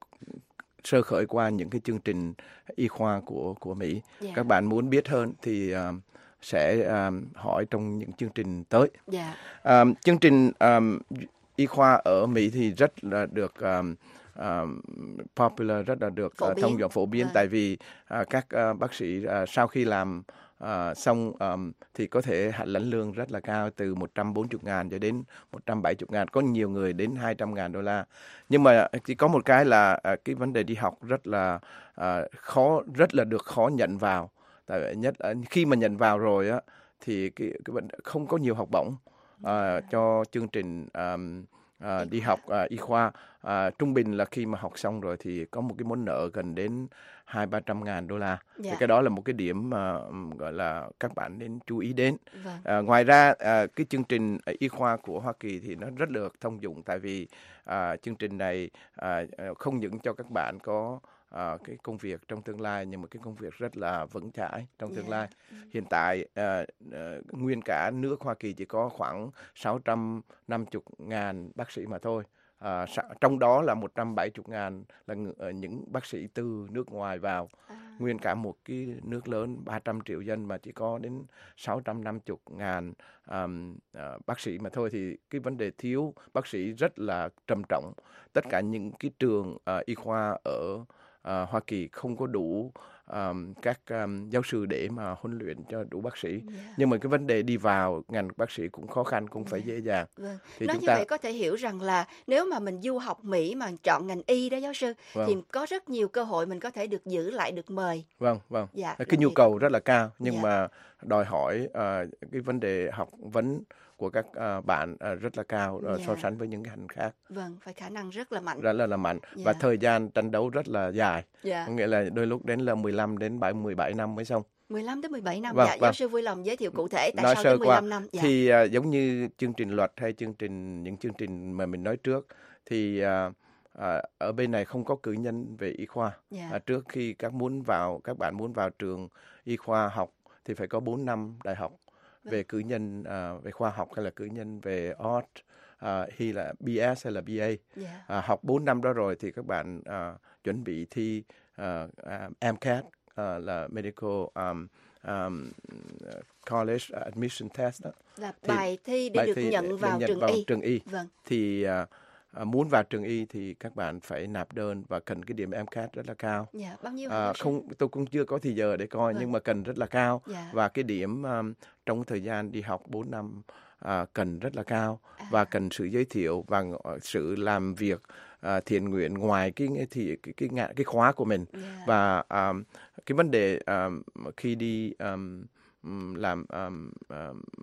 sơ khởi qua những cái chương trình y khoa của của Mỹ. Yeah. Các bạn muốn biết hơn thì um, sẽ um, hỏi trong những chương trình tới. Yeah. Um, chương trình um, y khoa ở Mỹ thì rất là được um, um, popular, rất là được uh, thông dụng phổ biến, yeah. tại vì uh, các uh, bác sĩ uh, sau khi làm uh, xong um, thì có thể hạn lãnh lương rất là cao, từ một trăm bốn mươi ngàn cho đến một trăm bảy mươi ngàn, có nhiều người đến hai trăm ngàn đô la. Nhưng mà chỉ có một cái là uh, cái vấn đề đi học rất là uh, khó, rất là được khó nhận vào. Tại nhất khi mà nhận vào rồi á thì cái, cái không có nhiều học bổng uh, cho chương trình um, uh, đi học uh, y khoa. Uh, trung bình là khi mà học xong rồi thì có một cái món nợ gần đến hai ba trăm ngàn đô la. Yeah. Thì cái đó là một cái điểm mà um, gọi là các bạn nên chú ý đến. Vâng. Uh, ngoài ra uh, cái chương trình y khoa của Hoa Kỳ thì nó rất là thông dụng, tại vì uh, chương trình này uh, không những cho các bạn có À, cái công việc trong tương lai, nhưng mà cái công việc rất là vững chãi trong tương yeah. lai. Hiện tại à, à, nguyên cả nước Hoa Kỳ chỉ có khoảng sáu trăm năm mươi ngàn bác sĩ mà thôi. À, trong đó là một trăm bảy mươi ngàn là những bác sĩ từ nước ngoài vào. À. Nguyên cả một cái nước lớn ba trăm triệu dân mà chỉ có đến sáu trăm năm mươi ngàn um, uh, bác sĩ mà thôi, thì cái vấn đề thiếu bác sĩ rất là trầm trọng. Tất cả những cái trường uh, y khoa ở À, Hoa Kỳ không có đủ um, các um, giáo sư để mà huấn luyện cho đủ bác sĩ. Yeah. Nhưng mà cái vấn đề đi vào ngành bác sĩ cũng khó khăn, cũng phải yeah. dễ dàng. Vâng. Thì nói chúng như ta... vậy có thể hiểu rằng là nếu mà mình du học Mỹ mà chọn ngành y đó giáo sư, vâng. thì có rất nhiều cơ hội mình có thể được giữ lại, được mời. Vâng, vâng. Dạ, cái nhu cầu rất là cao, nhưng yeah. mà đòi hỏi uh, cái vấn đề học vấn của các uh, bạn uh, rất là cao uh, yeah. so sánh với những cái ngành khác. Vâng, phải khả năng rất là mạnh. Rất là, là mạnh. Yeah. Và thời gian tranh đấu rất là dài. Yeah. Có nghĩa là đôi lúc đến là mười lăm đến mười bảy năm mới xong. mười lăm đến mười bảy năm. Vâng, dạ, vâng. Giáo sư vui lòng giới thiệu cụ thể tại nói sao sơ đến mười lăm năm. Dạ. Thì uh, giống như chương trình luật hay chương trình những chương trình mà mình nói trước thì uh, uh, ở bên này không có cử nhân về y khoa. Yeah. Uh, trước khi các muốn vào các bạn muốn vào trường y khoa học thì phải có bốn năm đại học về cử nhân uh, về khoa học hay là cử nhân về art uh, hay là bê ét hay là bê a. Yeah. Uh, học bốn năm đó rồi thì các bạn uh, chuẩn bị thi uh, uh, em cát uh, là Medical um, um, College Admission Test đó. Là thì, bài thi để bài được thi nhận vào, nhận trường, vào y. trường y. Vâng. Thì uh, À, muốn vào trường y thì các bạn phải nạp đơn và cần cái điểm em cát rất là cao. Dạ, bao nhiêu à, không, tôi cũng chưa có thì giờ để coi, vâng. nhưng mà cần rất là cao. Dạ. Và cái điểm um, trong thời gian đi học bốn năm uh, cần rất là cao. À. Và cần sự giới thiệu và sự làm việc uh, thiện nguyện ngoài cái thì cái cái, cái, cái khóa của mình. Yeah. Và um, cái vấn đề um, khi đi um, làm um, um,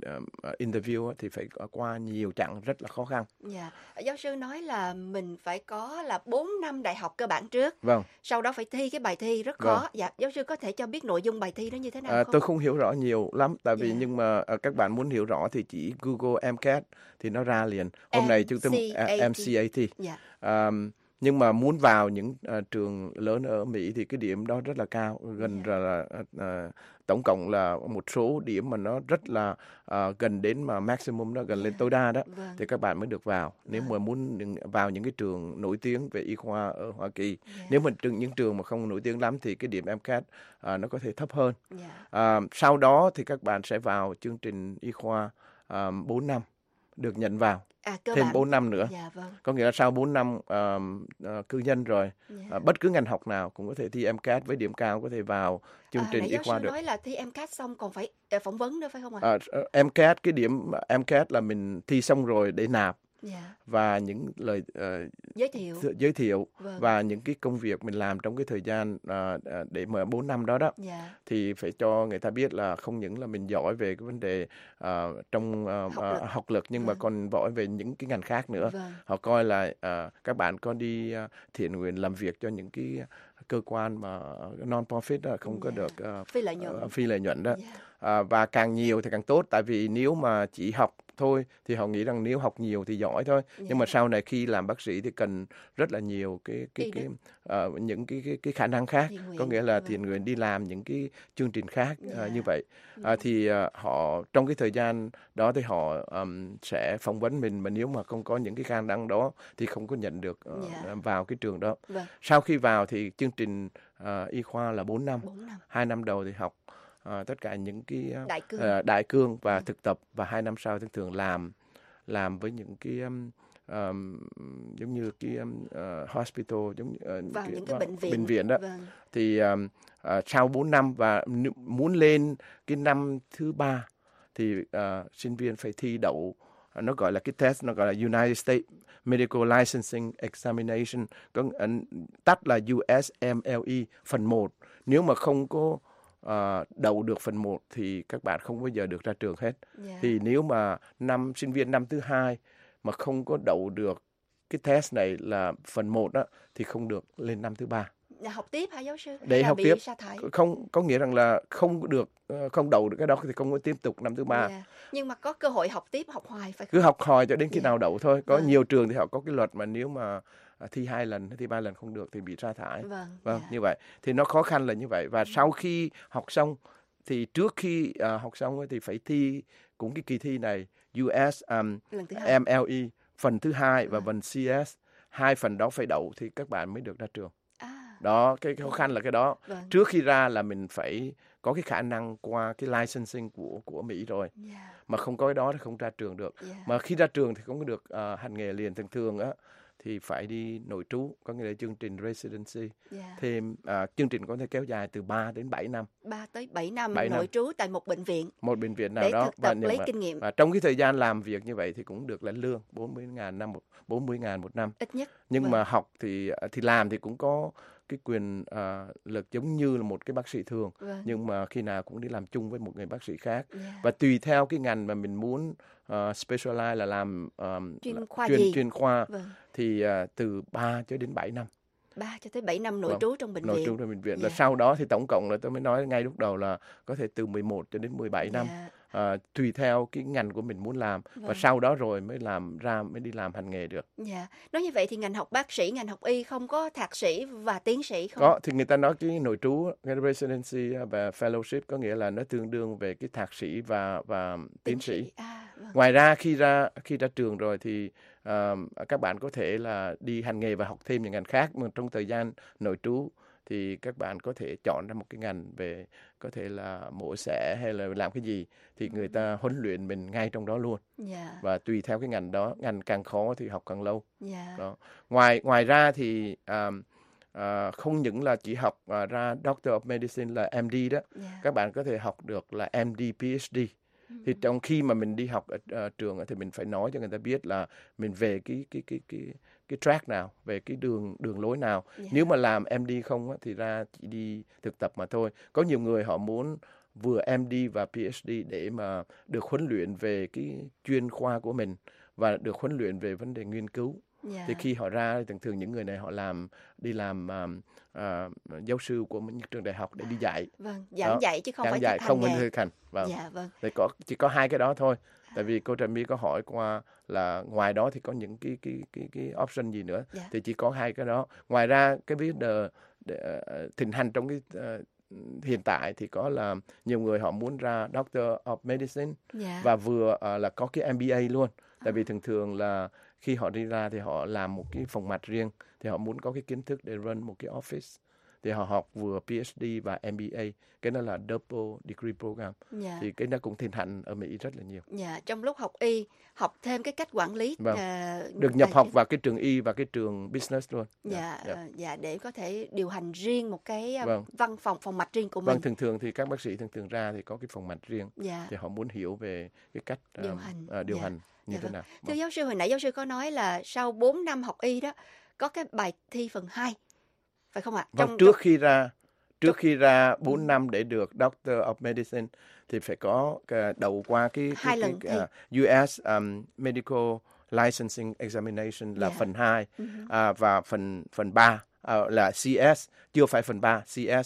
uh, interview thì phải qua nhiều chặng rất là khó khăn. Dạ. Giáo sư nói là mình phải có là bốn năm đại học cơ bản trước. Vâng. Sau đó phải thi cái bài thi rất khó. Vâng. Dạ. Giáo sư có thể cho biết nội dung bài thi đó như thế nào à, không? Tôi không hiểu rõ nhiều lắm, tại vì Yeah. nhưng mà uh, các bạn muốn hiểu rõ thì chỉ Google em cát thì nó ra liền. Hôm nay chúng tôi uh, em xê a tê. Yeah. Um, nhưng mà muốn vào những uh, trường lớn ở Mỹ thì cái điểm đó rất là cao, gần yeah. là uh, tổng cộng là một số điểm mà nó rất là uh, gần đến mà maximum, nó gần yeah. lên tối đa đó, vâng. thì các bạn mới được vào. Nếu vâng. mà muốn vào những cái trường nổi tiếng về y khoa ở Hoa Kỳ, yeah. nếu mà trường, những trường mà không nổi tiếng lắm thì cái điểm em cát uh, nó có thể thấp hơn. Yeah. Uh, sau đó thì các bạn sẽ vào chương trình y khoa uh, bốn năm, được nhận vào. À, thêm bản. bốn năm nữa. Dạ, vâng. Có nghĩa là sau bốn năm uh, uh, cử nhân rồi, yeah. uh, bất cứ ngành học nào cũng có thể thi em cát với điểm cao có thể vào chương à, trình y khoa được. Giáo sư nói là thi em cát xong còn phải uh, phỏng vấn nữa phải không ạ? À? Uh, em cát, cái điểm em cát là mình thi xong rồi để nạp. Yeah. Và những lời uh, giới thiệu, giới thiệu vâng. và những cái công việc mình làm trong cái thời gian uh, để mà bốn năm đó đó, yeah. thì phải cho người ta biết là không những là mình giỏi về cái vấn đề uh, trong uh, học, lực. Uh, học lực nhưng vâng. mà còn giỏi về những cái ngành khác nữa. Vâng. Họ coi là uh, các bạn có đi uh, thiện nguyện làm việc cho những cái cơ quan mà non-profit đó, không yeah. có được uh, phi lợi nhuận, uh, phi lợi nhuận đó. Yeah. Uh, và càng nhiều thì càng tốt, tại vì nếu mà chỉ học thôi thì họ nghĩ rằng nếu học nhiều thì giỏi thôi, yeah. nhưng mà sau này khi làm bác sĩ thì cần rất là nhiều cái cái cái uh, những cái, cái cái khả năng khác, có nghĩa là thiện nguyện đi làm những cái chương trình khác uh, yeah. như vậy. Uh, thì uh, họ trong cái thời gian đó thì họ um, sẽ phỏng vấn mình, mà nếu mà không có những cái khả năng đó thì không có nhận được uh, yeah. vào cái trường đó. Vâng. Sau khi vào thì chương trình uh, y khoa là bốn năm, hai năm đầu thì học Uh, tất cả những cái uh, đại cương, uh, đại cương và ừ. thực tập, và hai năm sau thường thường làm làm với những cái um, um, giống như cái um, uh, hospital, giống như uh, vào cái, những cái bệnh viện, bệnh viện đó. Vâng. Thì um, uh, sau bốn năm và n- muốn lên cái năm thứ ba thì uh, sinh viên phải thi đậu, uh, nó gọi là cái test, nó gọi là United States Medical Licensing Examination, có uh, tắt là U S M L E phần một. Nếu mà không có Uh, đậu được phần một thì các bạn không bao giờ được ra trường hết. Yeah. Thì nếu mà năm sinh viên năm thứ hai mà không có đậu được cái test này là phần một đó, thì không được lên năm thứ ba. Là học tiếp hả giáo sư? Để học tiếp. Không, có nghĩa rằng là không được, không đậu được cái đó thì không có tiếp tục năm thứ ba. Yeah. Nhưng mà có cơ hội học tiếp, học hoài phải không? Cứ học hoài cho đến khi yeah. nào đậu thôi. Có vâng. nhiều trường thì họ có cái luật mà nếu mà thi hai lần, thi ba lần không được thì bị sa thải. Vâng, vâng yeah. như vậy. Thì nó khó khăn là như vậy. Và sau khi học xong thì trước khi uh, học xong thì phải thi cũng cái kỳ thi này U S um, M L E phần thứ hai và phần C S, hai phần đó phải đậu thì các bạn mới được ra trường. À. Đó, cái khó khăn là cái đó. Vâng. Trước khi ra là mình phải có cái khả năng qua cái licensing của của Mỹ rồi. Yeah. Mà không có cái đó thì không ra trường được. Yeah. Mà khi ra trường thì không có được uh, hành nghề liền. Thường thường á thì phải đi nội trú, có nghĩa là chương trình residency. Yeah. Thêm uh, chương trình có thể kéo dài từ ba đến bảy năm. ba tới bảy năm bảy nội năm. trú tại một bệnh viện. Một bệnh viện nào để đó. Thực tập và lấy mà, kinh nghiệm. Và trong cái thời gian làm việc như vậy thì cũng được lãnh lương bốn mươi ngàn năm, bốn mươi ngàn một năm. Ít nhất. Nhưng vâng. mà học thì thì làm thì cũng có cái quyền uh, lực giống như là một cái bác sĩ thường. Vâng. Nhưng mà khi nào cũng đi làm chung với một người bác sĩ khác. Yeah. Và tùy theo cái ngành mà mình muốn uh, specialize là làm um, chuyên khoa chuyên, gì? chuyên khoa vâng. thì uh, từ ba cho đến bảy năm. ba cho tới bảy năm nội vâng. trú trong bệnh nội viện. trú trong bệnh viện. Yeah. Là sau đó thì tổng cộng là tôi mới nói ngay lúc đầu là có thể từ mười một cho đến mười bảy yeah. năm. À, tùy theo cái ngành của mình muốn làm. Vâng. Và sau đó rồi mới làm ra mới đi làm hành nghề được. Dạ. Nói như vậy thì ngành học bác sĩ, ngành học y không có thạc sĩ và tiến sĩ không? Có, thì người ta nói cái nội trú, cái residency và fellowship có nghĩa là nó tương đương về cái thạc sĩ và và tiến, tiến sĩ. sĩ. À, vâng. Ngoài ra khi ra khi ra trường rồi thì uh, các bạn có thể là đi hành nghề và học thêm những ngành khác, mà trong thời gian nội trú thì các bạn có thể chọn ra một cái ngành về có thể là mổ xẻ hay là làm cái gì thì người ta huấn luyện mình ngay trong đó luôn. Yeah. Và tùy theo cái ngành đó, ngành càng khó thì học càng lâu. Yeah. Đó. Ngoài ngoài ra thì um, uh, không những là chỉ học uh, ra Doctor of Medicine là M D đó, yeah. các bạn có thể học được là M D P H D. Thì trong khi mà mình đi học ở uh, trường thì mình phải nói cho người ta biết là mình về cái cái cái cái cái track nào, về cái đường đường lối nào. Yeah. Nếu mà làm M D không á, thì ra chỉ đi thực tập mà thôi. Có nhiều người họ muốn vừa em đê và pê hát đê để mà được huấn luyện về cái chuyên khoa của mình và được huấn luyện về vấn đề nghiên cứu. Dạ. Thì khi họ ra, thường thường những người này họ làm đi làm uh, uh, giáo sư của những trường đại học để đi dạy. Vâng, giảng Đó, dạy chứ không giảng phải dạy, thực hành không nghề. phải thực hành. Vâng. Dạ, vâng. Thì có chỉ có hai cái đó thôi. Tại vì cô Trà My có hỏi qua là ngoài đó thì có những cái cái cái cái option gì nữa. Dạ. Thì chỉ có hai cái đó. Ngoài ra cái vấn đề uh, thịnh hành trong cái uh, hiện tại thì có là nhiều người họ muốn ra Doctor of Medicine Dạ. và vừa uh, là có cái em bê a luôn. Tại vì thường thường là khi họ đi ra thì họ làm một cái phòng mạch riêng, thì họ muốn có cái kiến thức để run một cái office, thì họ học vừa pê hát đê và em bê a, cái đó là double degree program. Dạ. Thì cái đó cũng thịnh hành ở Mỹ rất là nhiều. Dạ, trong lúc học y học thêm cái cách quản lý. Vâng. uh, Được nhập tài học chính. vào cái trường y và cái trường business luôn. Dạ, dạ. ờ, dạ, để có thể điều hành riêng một cái uh, Vâng. văn phòng phòng mạch riêng của mình. Vâng, thường thường thì các bác sĩ thường thường ra thì có cái phòng mạch riêng. Dạ. Thì họ muốn hiểu về cái cách Điều um, hành. uh, điều Dạ. hành như Dạ, thế vâng. nào. Thưa giáo sư, hồi nãy giáo sư có nói là sau bốn năm học y đó có cái bài thi phần hai, phải không ạ? Vâng, Trong- trước trong- khi ra trước khi ra bốn năm để được Doctor of Medicine thì phải có cái đầu qua cái, cái, Hai cái, lần cái uh, u ét um, Medical Licensing Examination là Dạ. phần hai Ừ. uh, và phần phần ba uh, là xê ét, chưa phải phần ba, xê ét.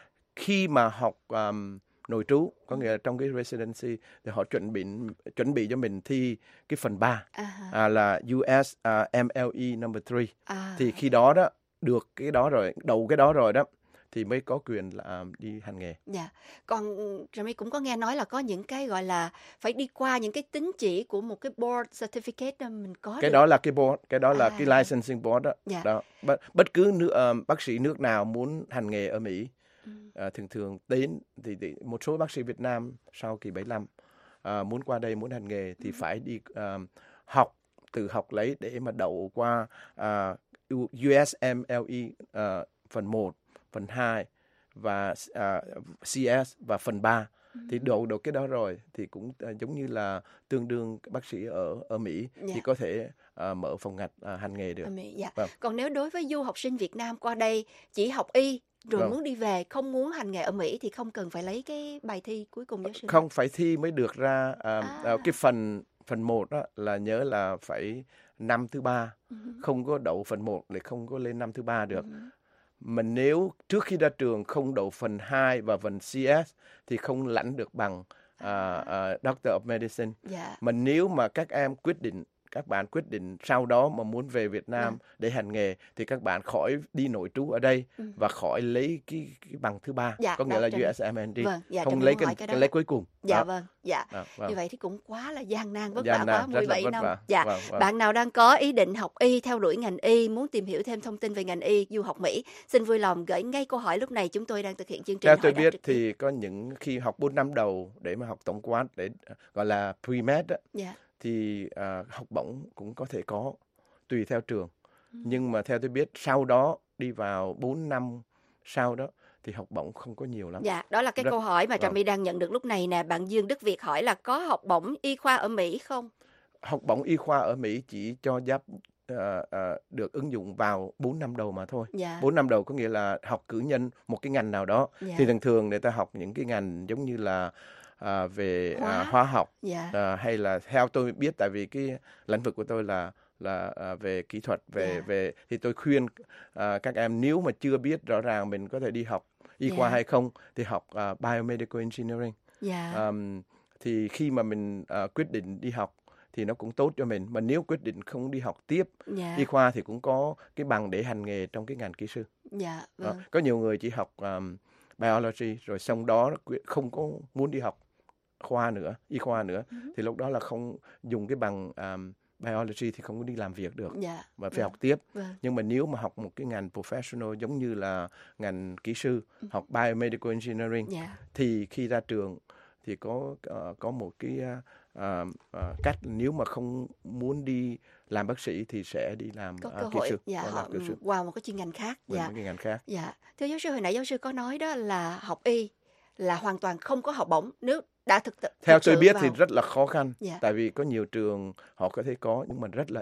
Khi mà học um, nội trú, có nghĩa là trong cái residency thì họ chuẩn bị chuẩn bị cho mình thi cái phần ba À. uh, là u ét uh, em lờ e number three. À. Thì khi đó đó được cái đó rồi, đầu cái đó rồi đó thì mới có quyền là um, đi hành nghề. Dạ, còn Trà My cũng có nghe nói là có những cái gọi là phải đi qua những cái tín chỉ của một cái board certificate đó mình có Cái được. đó là cái board, cái đó là À. cái licensing board đó. Dạ. Đó. Bất, bất cứ nước, um, bác sĩ nước nào muốn hành nghề ở Mỹ, Ừ. à, thường thường đến thì, thì một số bác sĩ Việt Nam sau kỳ bảy mươi lăm à, muốn qua đây muốn hành nghề thì Ừ. phải đi um, học, tự học lấy để mà đậu qua uh, u ét em lờ e uh, phần một, phần hai và uh, xê ét và phần ba. Ừ. Thì đậu được cái đó rồi thì cũng uh, giống như là tương đương bác sĩ ở ở Mỹ Dạ. thì có thể uh, mở phòng ngạch uh, hành nghề được. Ở Mỹ, dạ. Vâng. Còn nếu đối với du học sinh Việt Nam qua đây chỉ học y rồi Vâng. muốn đi về, không muốn hành nghề ở Mỹ thì không cần phải lấy cái bài thi cuối cùng giáo sư. Không phải thi mới được ra uh, À. uh, cái phần phần một đó là nhớ là phải năm thứ ba, Ừ. không có đậu phần một lại không có lên năm thứ ba được. Ừ. Mà nếu trước khi ra trường không đậu phần hai và phần xê ét thì không lãnh được bằng uh, uh, Doctor of Medicine. Dạ. Mà nếu mà các em quyết định, các bạn quyết định sau đó mà muốn về Việt Nam Vâng. để hành nghề thì các bạn khỏi đi nội trú ở đây Ừ. và khỏi lấy cái, cái bằng thứ ba, Dạ, có nghĩa đó, là Trà u My- ét em lờ e, Vâng, dạ, Trà không My lấy muốn cái, hỏi cái cái đó. lấy cuối cùng. Dạ Đó. vâng, dạ. Đó, vâng. Như vậy thì cũng quá là gian nan vất Gian vả nan, quá, rất là mười bảy vất năm. vả. Dạ. Vâng, vâng. Bạn nào đang có ý định học y, theo đuổi ngành y, muốn tìm hiểu thêm thông tin về ngành y, du học Mỹ, xin vui lòng gửi ngay câu hỏi lúc này, chúng tôi đang thực hiện chương trình Theo hỏi tôi đáp biết trực tiếp. thì có những khi học bốn năm đầu để mà học tổng quát để gọi là pre-med á, Dạ. thì uh, học bổng cũng có thể có tùy theo trường. Ừ. Nhưng mà theo tôi biết sau đó đi vào bốn năm sau đó thì học bổng không có nhiều lắm. Dạ, đó là cái Rất- câu hỏi mà Trà vâng. My đang nhận được lúc này nè. Bạn Dương Đức Việt hỏi là có học bổng y khoa ở Mỹ không? Học bổng y khoa ở Mỹ chỉ cho giáp uh, uh, được ứng dụng vào bốn năm đầu mà thôi. Dạ. bốn năm đầu có nghĩa là học cử nhân một cái ngành nào đó. Dạ. Thì thường thường người ta học những cái ngành giống như là à, về Hóa. à, hóa học Dạ. à, hay là theo tôi biết, tại vì cái lĩnh vực của tôi là là à, về kỹ thuật, về Dạ. về thì tôi khuyên à, các em nếu mà chưa biết rõ ràng mình có thể đi học y Dạ. khoa hay không thì học à, biomedical engineering. Dạ. Ờm, thì khi mà mình à, quyết định đi học thì nó cũng tốt cho mình, mà nếu quyết định không đi học tiếp Dạ. y khoa thì cũng có cái bằng để hành nghề trong cái ngành kỹ sư. Dạ, Đó. vâng. Có nhiều người chỉ học um, biology rồi xong đó quyết- không có muốn đi học khoa nữa, y khoa nữa, Ừ. thì lúc đó là không dùng cái bằng um, biology thì không có đi làm việc được, Dạ. mà phải Vâng. học tiếp. Vâng. Nhưng mà nếu mà học một cái ngành professional giống như là ngành kỹ sư, Ừ. học biomedical engineering, Dạ. thì khi ra trường thì có uh, có một cái uh, uh, cách, nếu mà không muốn đi làm bác sĩ thì sẽ đi làm Có uh, cơ kỹ hội sư, dạ, có họ làm kỹ sư qua một cái chuyên ngành khác. về Dạ. mấy cái ngành khác. Dạ. Thưa giáo sư, hồi nãy giáo sư có nói đó là học y là hoàn toàn không có học bổng nếu đã thực thực Theo thực tôi sự biết vào. thì rất là khó khăn, Dạ. tại vì có nhiều trường họ có thể có nhưng mà rất là ít,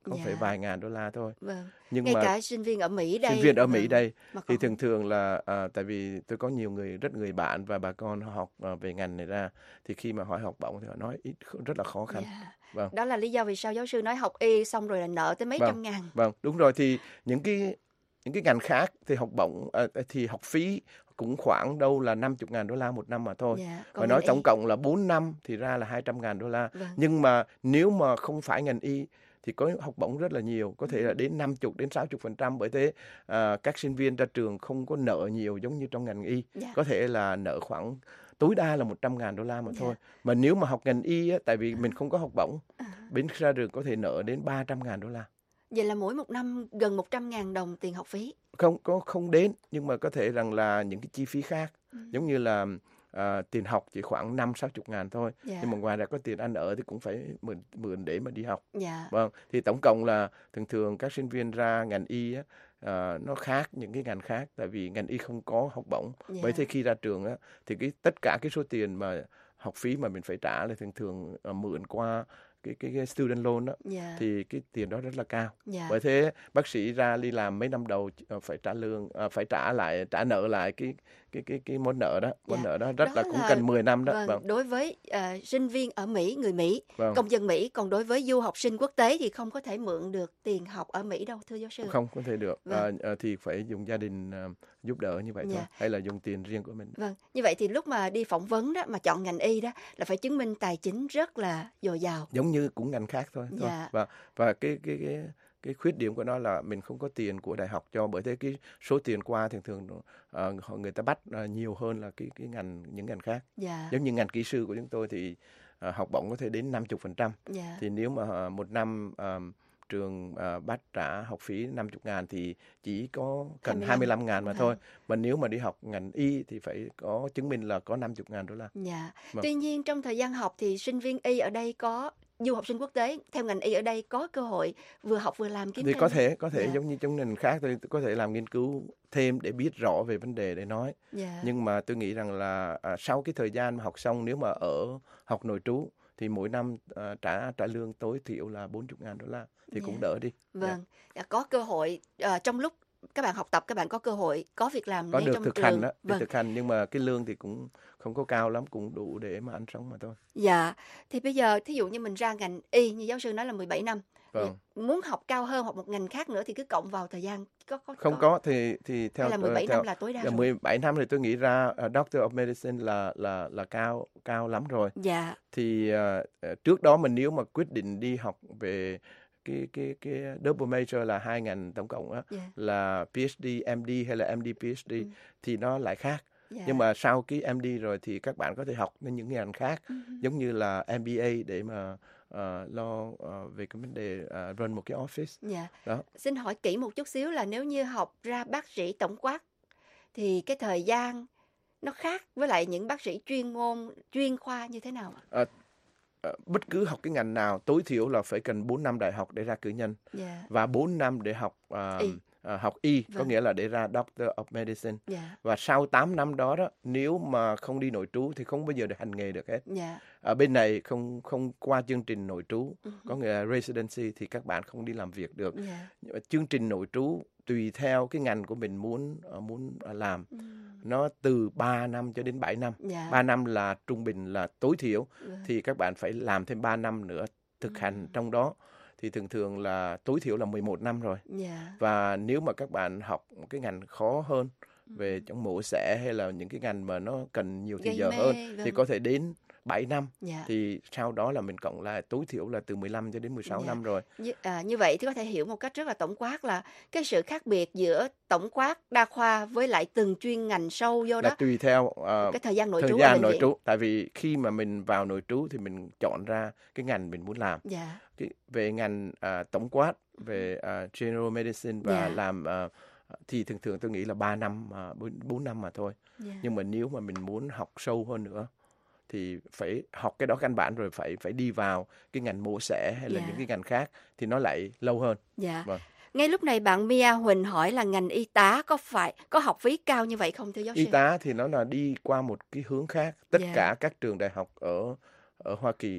không Dạ. phải vài ngàn đô la thôi. Vâng. Nhưng Ngay mà cả sinh viên ở Mỹ đây. sinh viên ở Mỹ vâng, đây mà thì còn- thường thường là à, tại vì tôi có nhiều người rất người bạn và bà con họ học à, về ngành này ra, thì khi mà hỏi học bổng thì họ nói ít rất là khó khăn. Dạ. Vâng. Đó là lý do vì sao giáo sư nói học y xong rồi là nợ tới mấy Vâng, trăm ngàn. Vâng, đúng rồi, thì những cái những cái ngành khác thì học bổng à, thì học phí cũng khoảng đâu là năm mươi ngàn đô la một năm mà thôi. Dạ, còn Và nói ngành tổng y? cộng là bốn năm thì ra là hai trăm ngàn đô la. Vâng. Nhưng mà nếu mà không phải ngành y thì có học bổng rất là nhiều, có thể là đến năm mươi đến sáu mươi phần trăm, bởi thế à, các sinh viên ra trường không có nợ nhiều giống như trong ngành y. Dạ. Có thể là nợ khoảng tối đa là một trăm ngàn đô la mà thôi. Mà nếu mà học ngành y á, tại vì mình không có học bổng, bên ra trường có thể nợ đến ba trăm ngàn đô la. Vậy là mỗi một năm gần một trăm ngàn đồng tiền học phí. Không có không đến, nhưng mà có thể rằng là những cái chi phí khác, Ừ. giống như là à, tiền học chỉ khoảng năm sáu chục ngàn thôi. Dạ. Nhưng mà ngoài ra có tiền ăn ở thì cũng phải mượn, mượn để mà đi học. Dạ. Vâng, thì tổng cộng là thường thường các sinh viên ra ngành y á, à, nó khác những cái ngành khác, tại vì ngành y không có học bổng. Dạ. Bởi thế khi ra trường á, thì cái tất cả cái số tiền mà học phí mà mình phải trả là thường thường à, mượn qua cái cái, cái student loan đó, Dạ. thì cái tiền đó rất là cao. Dạ. Bởi thế bác sĩ ra đi làm mấy năm đầu à, phải trả lương, à, phải trả lại trả nợ lại cái cái cái cái món nợ đó, món Dạ. nợ đó rất Đó là cũng là- cần mười năm đó. Vâng, Vâng. đối với ờ, sinh viên ở Mỹ, người Mỹ, Vâng. công dân Mỹ, còn đối với du học sinh quốc tế thì không có thể mượn được tiền học ở Mỹ đâu, thưa giáo sư. Không có thể được. Vâng. À, à, thì phải dùng gia đình à, giúp đỡ như vậy Dạ. thôi, hay là dùng tiền riêng của mình. Vâng, như vậy thì lúc mà đi phỏng vấn đó, mà chọn ngành y đó là phải chứng minh tài chính rất là dồi dào. Giống như cũng ngành khác thôi. thôi. Dạ. Và và cái cái cái cái khuyết điểm của nó là mình không có tiền của đại học cho, bởi thế cái số tiền qua thường thường uh, họ người ta bắt uh, nhiều hơn là cái cái ngành những ngành khác. Dạ. Giống như ngành kỹ sư của chúng tôi thì uh, học bổng có thể đến năm mươi phần trăm. Dạ. Thì nếu mà uh, một năm uh, trường uh, bắt trả học phí năm mươi ngàn thì chỉ có cần hai mươi lăm ngàn mà Vâng. thôi. Mà nếu mà đi học ngành y thì phải có chứng minh là có năm mươi ngàn đô la. Dạ. Vâng. Tuy nhiên trong thời gian học thì sinh viên y ở đây có du học sinh quốc tế theo ngành y ở đây có cơ hội vừa học vừa làm kiếm Thì thêm. có thể có thể Dạ. giống như trong ngành khác tôi có thể làm nghiên cứu thêm để biết rõ về vấn đề để nói. Dạ. Nhưng mà tôi nghĩ rằng là à, sau cái thời gian mà học xong, nếu mà ở học nội trú thì mỗi năm à, trả trả lương tối thiểu là bốn mươi ngàn đô la thì Dạ. cũng đỡ đi. Vâng, dạ, có cơ hội ờ, trong lúc các bạn học tập các bạn có cơ hội có việc làm Có ngay được trong thực trường. hành đó, được Vâng. thực hành, nhưng mà cái lương thì cũng không có cao lắm, cũng đủ để mà ăn sống mà thôi. Dạ, thì bây giờ thí dụ như mình ra ngành y như giáo sư nói là mười bảy năm. Vâng. Muốn học cao hơn hoặc một ngành khác nữa thì cứ cộng vào thời gian có có Không có thì thì theo Hay là mười bảy theo, năm là tối đa dạ, rồi? mười bảy năm thì tôi nghĩ ra uh, Doctor of Medicine là là là cao cao lắm rồi. Dạ. Thì uh, trước đó mình nếu mà quyết định đi học về cái cái cái double major là hai ngành tổng cộng á, Yeah. là PhD, em đê hay là em đê PhD Ừ. thì nó lại khác. Dạ. Nhưng mà sau cái em đê rồi thì các bạn có thể học đến những ngành khác, Ừ. giống như là em bê a để mà uh, lo uh, về cái vấn đề uh, run một cái office. Dạ. Đó. Xin hỏi kỹ một chút xíu là nếu như học ra bác sĩ tổng quát thì cái thời gian nó khác với lại những bác sĩ chuyên môn, chuyên khoa như thế nào ạ? Ờ, ờ, bất cứ học cái ngành nào tối thiểu là phải cần bốn năm đại học để ra cử nhân, Dạ. và bốn năm để học à, Y. à, học y, có Vâng. nghĩa là để ra Doctor of Medicine. Dạ. Và sau tám năm đó đó, nếu mà không đi nội trú thì không bao giờ được hành nghề được hết. Dạ. Ở bên này không không qua chương trình nội trú, Ừ. có nghĩa là residency, thì các bạn không đi làm việc được. Dạ. Nhưng mà chương trình nội trú tùy theo cái ngành của mình muốn ờ, muốn ờ, làm, Ừ. nó từ ba năm cho đến bảy năm. Dạ. ba năm là trung bình là tối thiểu, Vâng. thì các bạn phải làm thêm ba năm nữa thực hành trong đó, thì thường thường là tối thiểu là mười một năm rồi. Dạ. Và nếu mà các bạn học một cái ngành khó hơn về trong mổ xẻ hay là những cái ngành mà nó cần nhiều thời Gây giờ mê, hơn vâng. thì có thể đến bảy năm. Dạ. Thì sau đó là mình cộng lại tối thiểu là từ mười lăm cho đến mười sáu Dạ. năm rồi. Như, à, như vậy thì có thể hiểu một cách rất là tổng quát là cái sự khác biệt giữa tổng quát đa khoa với lại từng chuyên ngành sâu vô Là đó. tùy theo uh, Cái thời gian nội thời trú ở gian bệnh nội viện. trú. Tại vì khi mà mình vào nội trú thì mình chọn ra cái ngành mình muốn làm. Dạ. Cái, về ngành à, tổng quát, về à, general medicine và Dạ. làm à, thì thường thường tôi nghĩ là ba năm, à, bốn năm mà thôi. Dạ. Nhưng mà nếu mà mình muốn học sâu hơn nữa thì phải học cái đó căn bản rồi, phải phải đi vào cái ngành mổ xẻ hay là Dạ. những cái ngành khác thì nó lại lâu hơn. Dạ. Vâng. Ngay lúc này bạn Mia Huỳnh hỏi là ngành y tá có phải có học phí cao như vậy không thưa giáo Y sư? tá thì nó là đi qua một cái hướng khác. Tất Dạ. cả các trường đại học ở ở Hoa Kỳ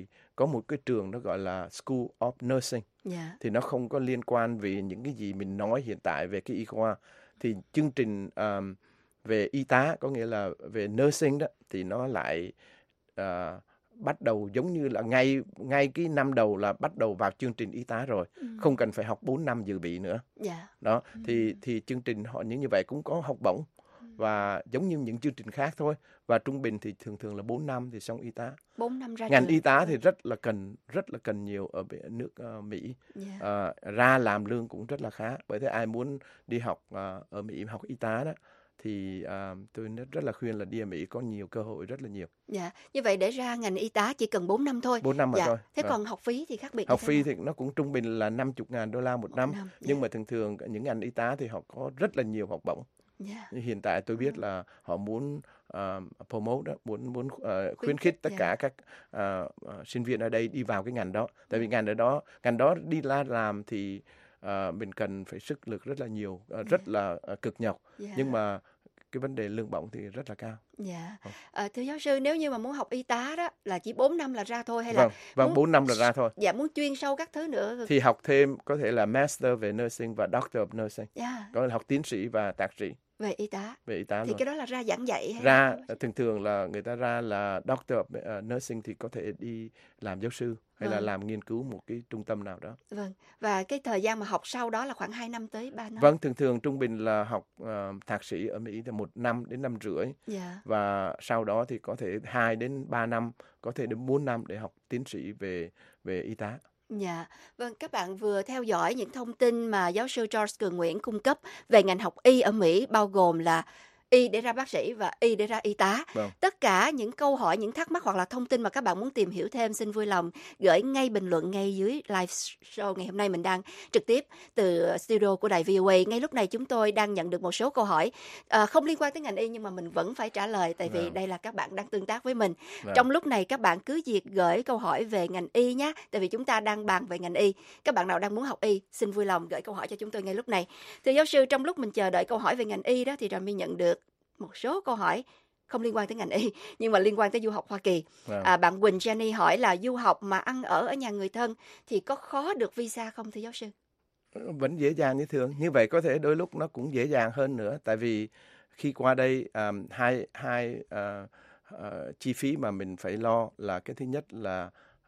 có một cái trường nó gọi là School of Nursing. Yeah. Thì nó không có liên quan về những cái gì mình nói hiện tại về cái y khoa. Thì chương trình um, về y tá, có nghĩa là về nursing đó, thì nó lại uh, bắt đầu giống như là ngay ngay cái năm đầu là bắt đầu vào chương trình y tá rồi, ừ. không cần phải học bốn năm dự bị nữa. Yeah. Đó, ừ. thì thì chương trình họ những như vậy cũng có học bổng, ừ. và giống như những chương trình khác thôi. Và trung bình thì thường thường là bốn năm thì xong y tá. bốn năm ra Ngành trường. y tá thì rất là cần rất là cần nhiều ở nước uh, Mỹ. Yeah. Uh, ra làm lương cũng rất là khá. Bởi thế ai muốn đi học uh, ở Mỹ học y tá đó thì uh, tôi rất là khuyên là đi ở Mỹ, có nhiều cơ hội rất là nhiều. Dạ, như vậy để ra ngành y tá chỉ cần bốn năm thôi. bốn năm mà dạ. thôi. Thế à. còn học phí thì khác biệt. Học phí thì nó cũng trung bình là năm mươi ngàn đô la một, một năm. năm. Nhưng dạ. mà thường thường những ngành y tá thì họ có rất là nhiều học bổng. Yeah. Hiện tại tôi biết là họ muốn uh, promote đó, muốn muốn uh, khuyến khích tất yeah. cả các uh, uh, sinh viên ở đây đi vào cái ngành đó. Tại vì ngành ở đó, ngành đó đi la làm thì uh, mình cần phải sức lực rất là nhiều, uh, yeah. rất là uh, cực nhọc. Yeah. Nhưng mà cái vấn đề lương bổng thì rất là cao. Dạ. Ừ. À, thưa giáo sư, nếu như mà muốn học y tá đó là chỉ bốn năm là ra thôi hay vâng, là vâng muốn... bốn năm là ra thôi. Dạ, muốn chuyên sâu các thứ nữa thì học thêm có thể là master về nursing và doctor of nursing. Yeah. Có thể học tiến sĩ và thạc sĩ. Về y tá. Về y tá thì luôn. cái đó là ra giảng dạy hay ra là... thường thường là người ta ra là doctor of uh, nursing thì có thể đi làm giáo sư hay vâng. là làm nghiên cứu một cái trung tâm nào đó. Vâng. Và cái thời gian mà học sau đó là khoảng hai năm tới ba năm. Vâng, thường thường trung bình là học uh, thạc sĩ ở Mỹ thì một năm đến năm rưỡi. Yeah. Và sau đó thì có thể hai đến ba năm, có thể đến bốn năm để học tiến sĩ về về y tá. Dạ, vâng, các bạn vừa theo dõi những thông tin mà giáo sư George Cường Nguyễn cung cấp về ngành học y ở Mỹ, bao gồm là y để ra bác sĩ và y để ra y tá. Vâng. Tất cả những câu hỏi, những thắc mắc hoặc là thông tin mà các bạn muốn tìm hiểu thêm, xin vui lòng gửi ngay bình luận ngay dưới live show ngày hôm nay. Mình đang trực tiếp từ studio của đài vê o a. Ngay lúc này chúng tôi đang nhận được một số câu hỏi à, không liên quan tới ngành y, nhưng mà mình vẫn phải trả lời tại vì vâng. đây là các bạn đang tương tác với mình. Vâng. Trong lúc này các bạn cứ việc gửi câu hỏi về ngành y nhé, tại vì chúng ta đang bàn về ngành y. Các bạn nào đang muốn học y, xin vui lòng gửi câu hỏi cho chúng tôi ngay lúc này. Thưa giáo sư, trong lúc mình chờ đợi câu hỏi về ngành y đó thì Trà My nhận được một số câu hỏi không liên quan tới ngành y nhưng mà liên quan tới du học Hoa Kỳ. Wow. À, bạn Quỳnh Jenny hỏi là du học mà ăn ở ở nhà người thân thì có khó được visa không thưa giáo sư? Vẫn dễ dàng như thường. Như vậy có thể đôi lúc nó cũng dễ dàng hơn nữa. Tại vì khi qua đây um, hai hai uh, uh, chi phí mà mình phải lo là cái thứ nhất là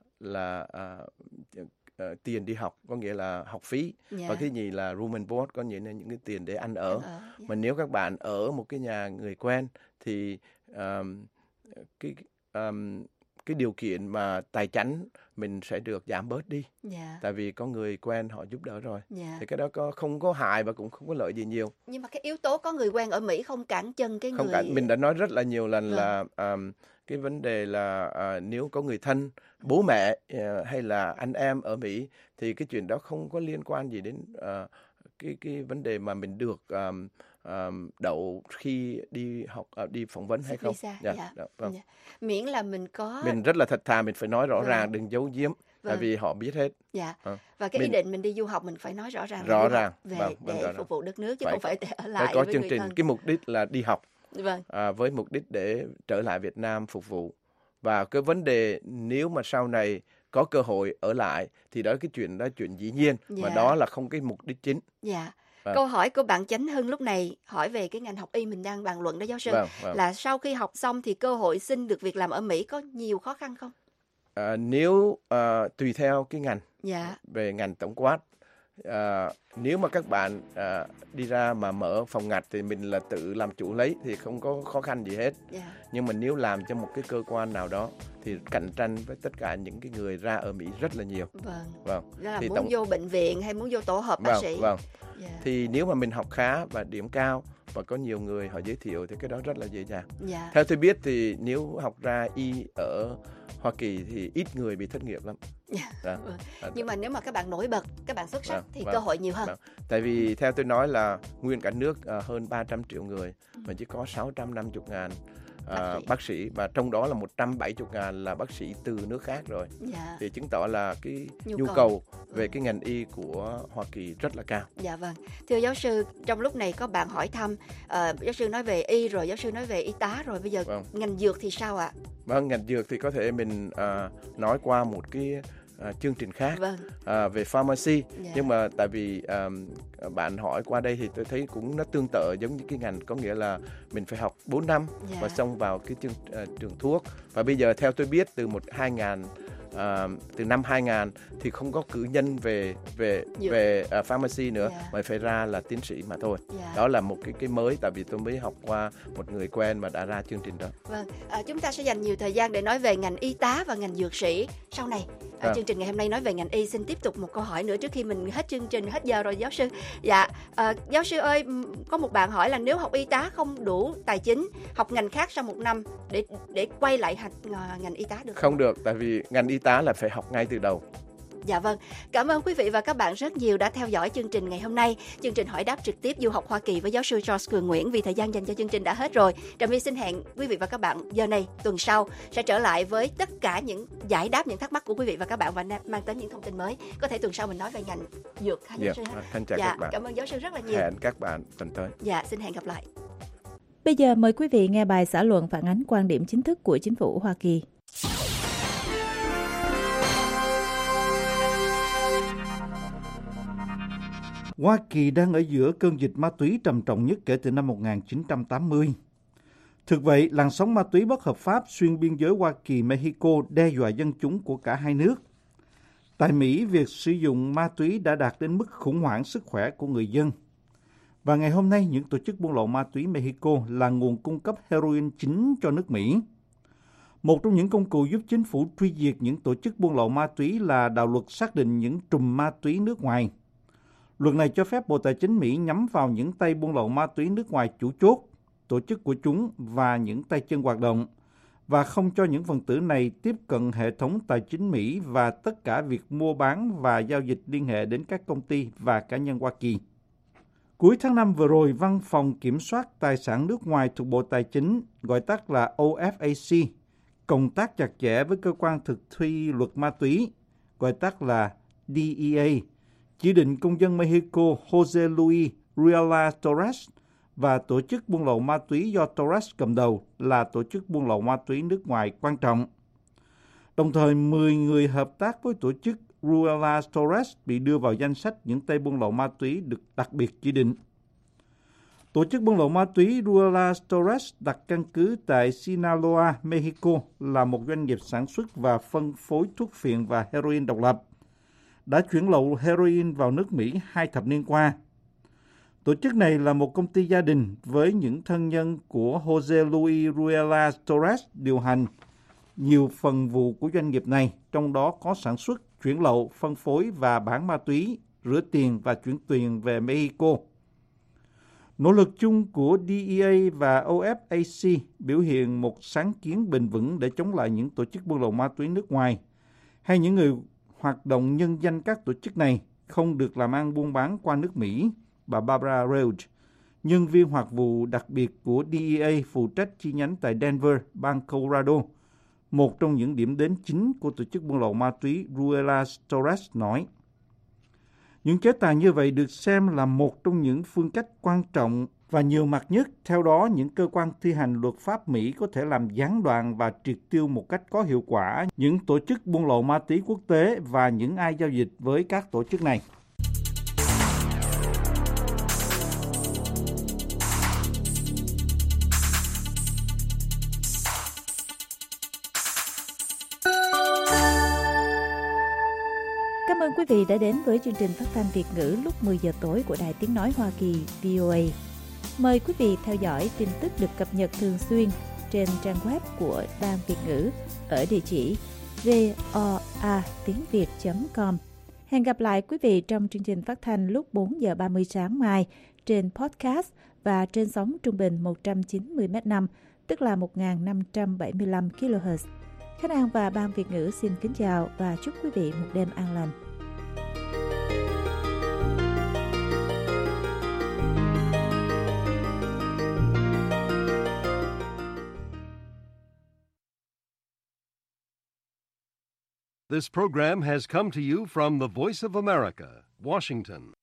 là uh, Uh, tiền đi học, có nghĩa là học phí. Yeah. Và cái nhì là room and board, có nghĩa là những cái tiền để ăn ở. Ăn ở yeah. Mà nếu các bạn ở một cái nhà người quen thì um, cái um, cái điều kiện mà tài chính mình sẽ được giảm bớt đi. Yeah. Tại vì có người quen họ giúp đỡ rồi. Yeah. Thì cái đó có không có hại và cũng không có lợi gì nhiều. Nhưng mà cái yếu tố có người quen ở Mỹ không cản chân cái không người... Cản, mình đã nói rất là nhiều lần vâng. là um, cái vấn đề là uh, nếu có người thân, bố mẹ uh, hay là anh em ở Mỹ thì cái chuyện đó không có liên quan gì đến uh, cái cái vấn đề mà mình được um, um, đậu khi đi học uh, đi phỏng vấn hay không. Dạ, dạ. Dạ, vâng. Dạ. Miễn là mình có mình rất là thật thà, mình phải nói rõ vâng. ràng, đừng giấu giếm. Vâng. Tại vì họ biết hết. Dạ. À. Và cái mình... ý định mình đi du học mình phải nói rõ ràng. Rõ ràng. Về vâng, để vâng, phục vụ đất nước chứ phải, không phải để ở lại phải có với chương người trình. thân. Cái mục đích là đi học. Vâng. À, với mục đích để trở lại Việt Nam phục vụ. Và cái vấn đề nếu mà sau này có cơ hội ở lại thì đó cái chuyện đó chuyện dĩ nhiên. Dạ. Mà đó là không cái mục đích chính. Dạ. Vâng. Câu hỏi của bạn Chánh Hưng lúc này hỏi về cái ngành học y mình đang bàn luận đó giáo sư. Vâng, vâng. Là sau khi học xong thì cơ hội xin được việc làm ở Mỹ có nhiều khó khăn không? À, nếu à, tùy theo cái ngành. Dạ. Về ngành tổng quát. À, nếu mà các bạn à, đi ra mà mở phòng ngạch thì mình là tự làm chủ lấy thì không có khó khăn gì hết. Yeah. Nhưng mà nếu làm cho một cái cơ quan nào đó thì cạnh tranh với tất cả những cái người ra ở Mỹ rất là nhiều. Vâng. Vâng. Đó là thì muốn tổng... vô bệnh viện hay muốn vô tổ hợp bác vâng, sĩ. Vâng. Yeah. Thì nếu mà mình học khá và điểm cao và có nhiều người họ giới thiệu thì cái đó rất là dễ dàng. Yeah. Theo tôi biết thì nếu học ra y ở Hoa Kỳ thì ít người bị thất nghiệp lắm. Yeah. Đó. Vâng. Nhưng mà nếu mà các bạn nổi bật, các bạn xuất sắc vâng, thì vâng, cơ hội nhiều hơn. Vâng. Tại vì theo tôi nói là nguyên cả nước uh, hơn ba trăm triệu người ừ. mà chỉ có sáu trăm năm mươi ngàn uh, bác, sĩ. bác sĩ và trong đó là một trăm bảy mươi ngàn là bác sĩ từ nước khác rồi. Yeah. Thì chứng tỏ là cái nhu, nhu cầu, cầu về cái ngành y của Hoa Kỳ rất là cao. Dạ vâng. Thưa giáo sư, trong lúc này có bạn hỏi thăm, uh, giáo sư nói về y rồi, giáo sư nói về y tá rồi, bây giờ vâng. ngành dược thì sao ạ? Vâng, ngành dược thì có thể mình uh, nói qua một cái uh, chương trình khác vâng. uh, về pharmacy, yeah. nhưng mà tại vì um, bạn hỏi qua đây thì tôi thấy cũng nó tương tự giống như cái ngành, có nghĩa là mình phải học bốn năm yeah. và xong vào cái chương, uh, trường thuốc. Và bây giờ theo tôi biết từ một hai ngàn Uh, từ năm hai nghìn thì không có cử nhân về về Dược. về uh, pharmacy nữa, yeah. mà phải ra là tiến sĩ mà thôi. Yeah. Đó là một cái cái mới, tại vì tôi mới học qua một người quen mà đã ra chương trình đó. Vâng, à, chúng ta sẽ dành nhiều thời gian để nói về ngành y tá và ngành dược sĩ sau này. À, à. Chương trình ngày hôm nay nói về ngành y, xin tiếp tục một câu hỏi nữa trước khi mình hết chương trình, hết giờ rồi giáo sư. Dạ, à, giáo sư ơi, có một bạn hỏi là nếu học y tá không đủ tài chính, học ngành khác sau một năm để để quay lại học ngành y tá được không? Không được, tại vì ngành y tá là phải học ngay từ đầu. Dạ vâng, cảm ơn quý vị và các bạn rất nhiều đã theo dõi chương trình ngày hôm nay. Chương trình hỏi đáp trực tiếp du học Hoa Kỳ với giáo sư George Cường Nguyễn. Vì thời gian dành cho chương trình đã hết rồi, Trà My xin hẹn quý vị và các bạn giờ này tuần sau sẽ trở lại với tất cả những giải đáp những thắc mắc của quý vị và các bạn và mang tới những thông tin mới. Có thể tuần sau mình nói về ngành dược ha, giáo sư ha? Thân chào dạ, các bạn. Cảm ơn giáo sư rất là nhiều. Hẹn các bạn tuần tới. Dạ, xin hẹn gặp lại. Bây giờ mời quý vị nghe bài xã luận phản ánh quan điểm chính thức của chính phủ Hoa Kỳ. Hoa Kỳ đang ở giữa cơn dịch ma túy trầm trọng nhất kể từ năm một nghìn chín trăm tám mươi. Thực vậy, làn sóng ma túy bất hợp pháp xuyên biên giới Hoa Kỳ-Mexico đe dọa dân chúng của cả hai nước. Tại Mỹ, việc sử dụng ma túy đã đạt đến mức khủng hoảng sức khỏe của người dân. Và ngày hôm nay, những tổ chức buôn lậu ma túy Mexico là nguồn cung cấp heroin chính cho nước Mỹ. Một trong những công cụ giúp chính phủ truy diệt những tổ chức buôn lậu ma túy là đạo luật xác định những trùm ma túy nước ngoài. Luật này cho phép Bộ Tài chính Mỹ nhắm vào những tay buôn lậu ma túy nước ngoài chủ chốt, tổ chức của chúng và những tay chân hoạt động, và không cho những phần tử này tiếp cận hệ thống tài chính Mỹ và tất cả việc mua bán và giao dịch liên hệ đến các công ty và cá nhân Hoa Kỳ. Cuối tháng năm vừa rồi, Văn phòng Kiểm soát Tài sản nước ngoài thuộc Bộ Tài chính, gọi tắt là O F A C, cộng tác chặt chẽ với cơ quan thực thi luật ma túy, gọi tắt là D E A, chỉ định công dân Mexico Jose Luis Ruela Torres và tổ chức buôn lậu ma túy do Torres cầm đầu là tổ chức buôn lậu ma túy nước ngoài quan trọng. Đồng thời, mười người hợp tác với tổ chức Ruela Torres bị đưa vào danh sách những tay buôn lậu ma túy được đặc biệt chỉ định. Tổ chức buôn lậu ma túy Ruela Torres đặt căn cứ tại Sinaloa, Mexico, là một doanh nghiệp sản xuất và phân phối thuốc phiện và heroin độc lập, đã chuyển lậu heroin vào nước Mỹ hai thập niên qua. Tổ chức này là một công ty gia đình với những thân nhân của Jose Luis Ruela Torres điều hành nhiều phần vụ của doanh nghiệp này, trong đó có sản xuất, chuyển lậu, phân phối và bán ma túy, rửa tiền và chuyển tiền về Mexico. Nỗ lực chung của D E A và O F A C biểu hiện một sáng kiến bền vững để chống lại những tổ chức buôn lậu ma túy nước ngoài, hay những người hoạt động nhân danh các tổ chức này không được làm ăn buôn bán qua nước Mỹ, bà Barbara Rauch, nhân viên hoạt vụ đặc biệt của D E A phụ trách chi nhánh tại Denver, bang Colorado, một trong những điểm đến chính của tổ chức buôn lậu ma túy Ruela Torres nói. Những chế tài như vậy được xem là một trong những phương cách quan trọng và nhiều mặt nhất. Theo đó, những cơ quan thi hành luật pháp Mỹ có thể làm gián đoạn và triệt tiêu một cách có hiệu quả những tổ chức buôn lậu ma túy quốc tế và những ai giao dịch với các tổ chức này. Cảm ơn quý vị đã đến với chương trình phát thanh Việt ngữ lúc mười giờ tối của Đài Tiếng Nói Hoa Kỳ V O A. Mời quý vị theo dõi tin tức được cập nhật thường xuyên trên trang web của Ban Việt ngữ ở địa chỉ voa tiếng việt chấm com. Hẹn gặp lại quý vị trong chương trình phát thanh lúc bốn giờ ba mươi sáng mai trên podcast và trên sóng trung bình một trăm chín mươi mét năm, tức là một nghìn năm trăm bảy mươi lăm ki lô héc. Khánh An và Ban Việt ngữ xin kính chào và chúc quý vị một đêm an lành. This program has come to you from the Voice of America, Washington.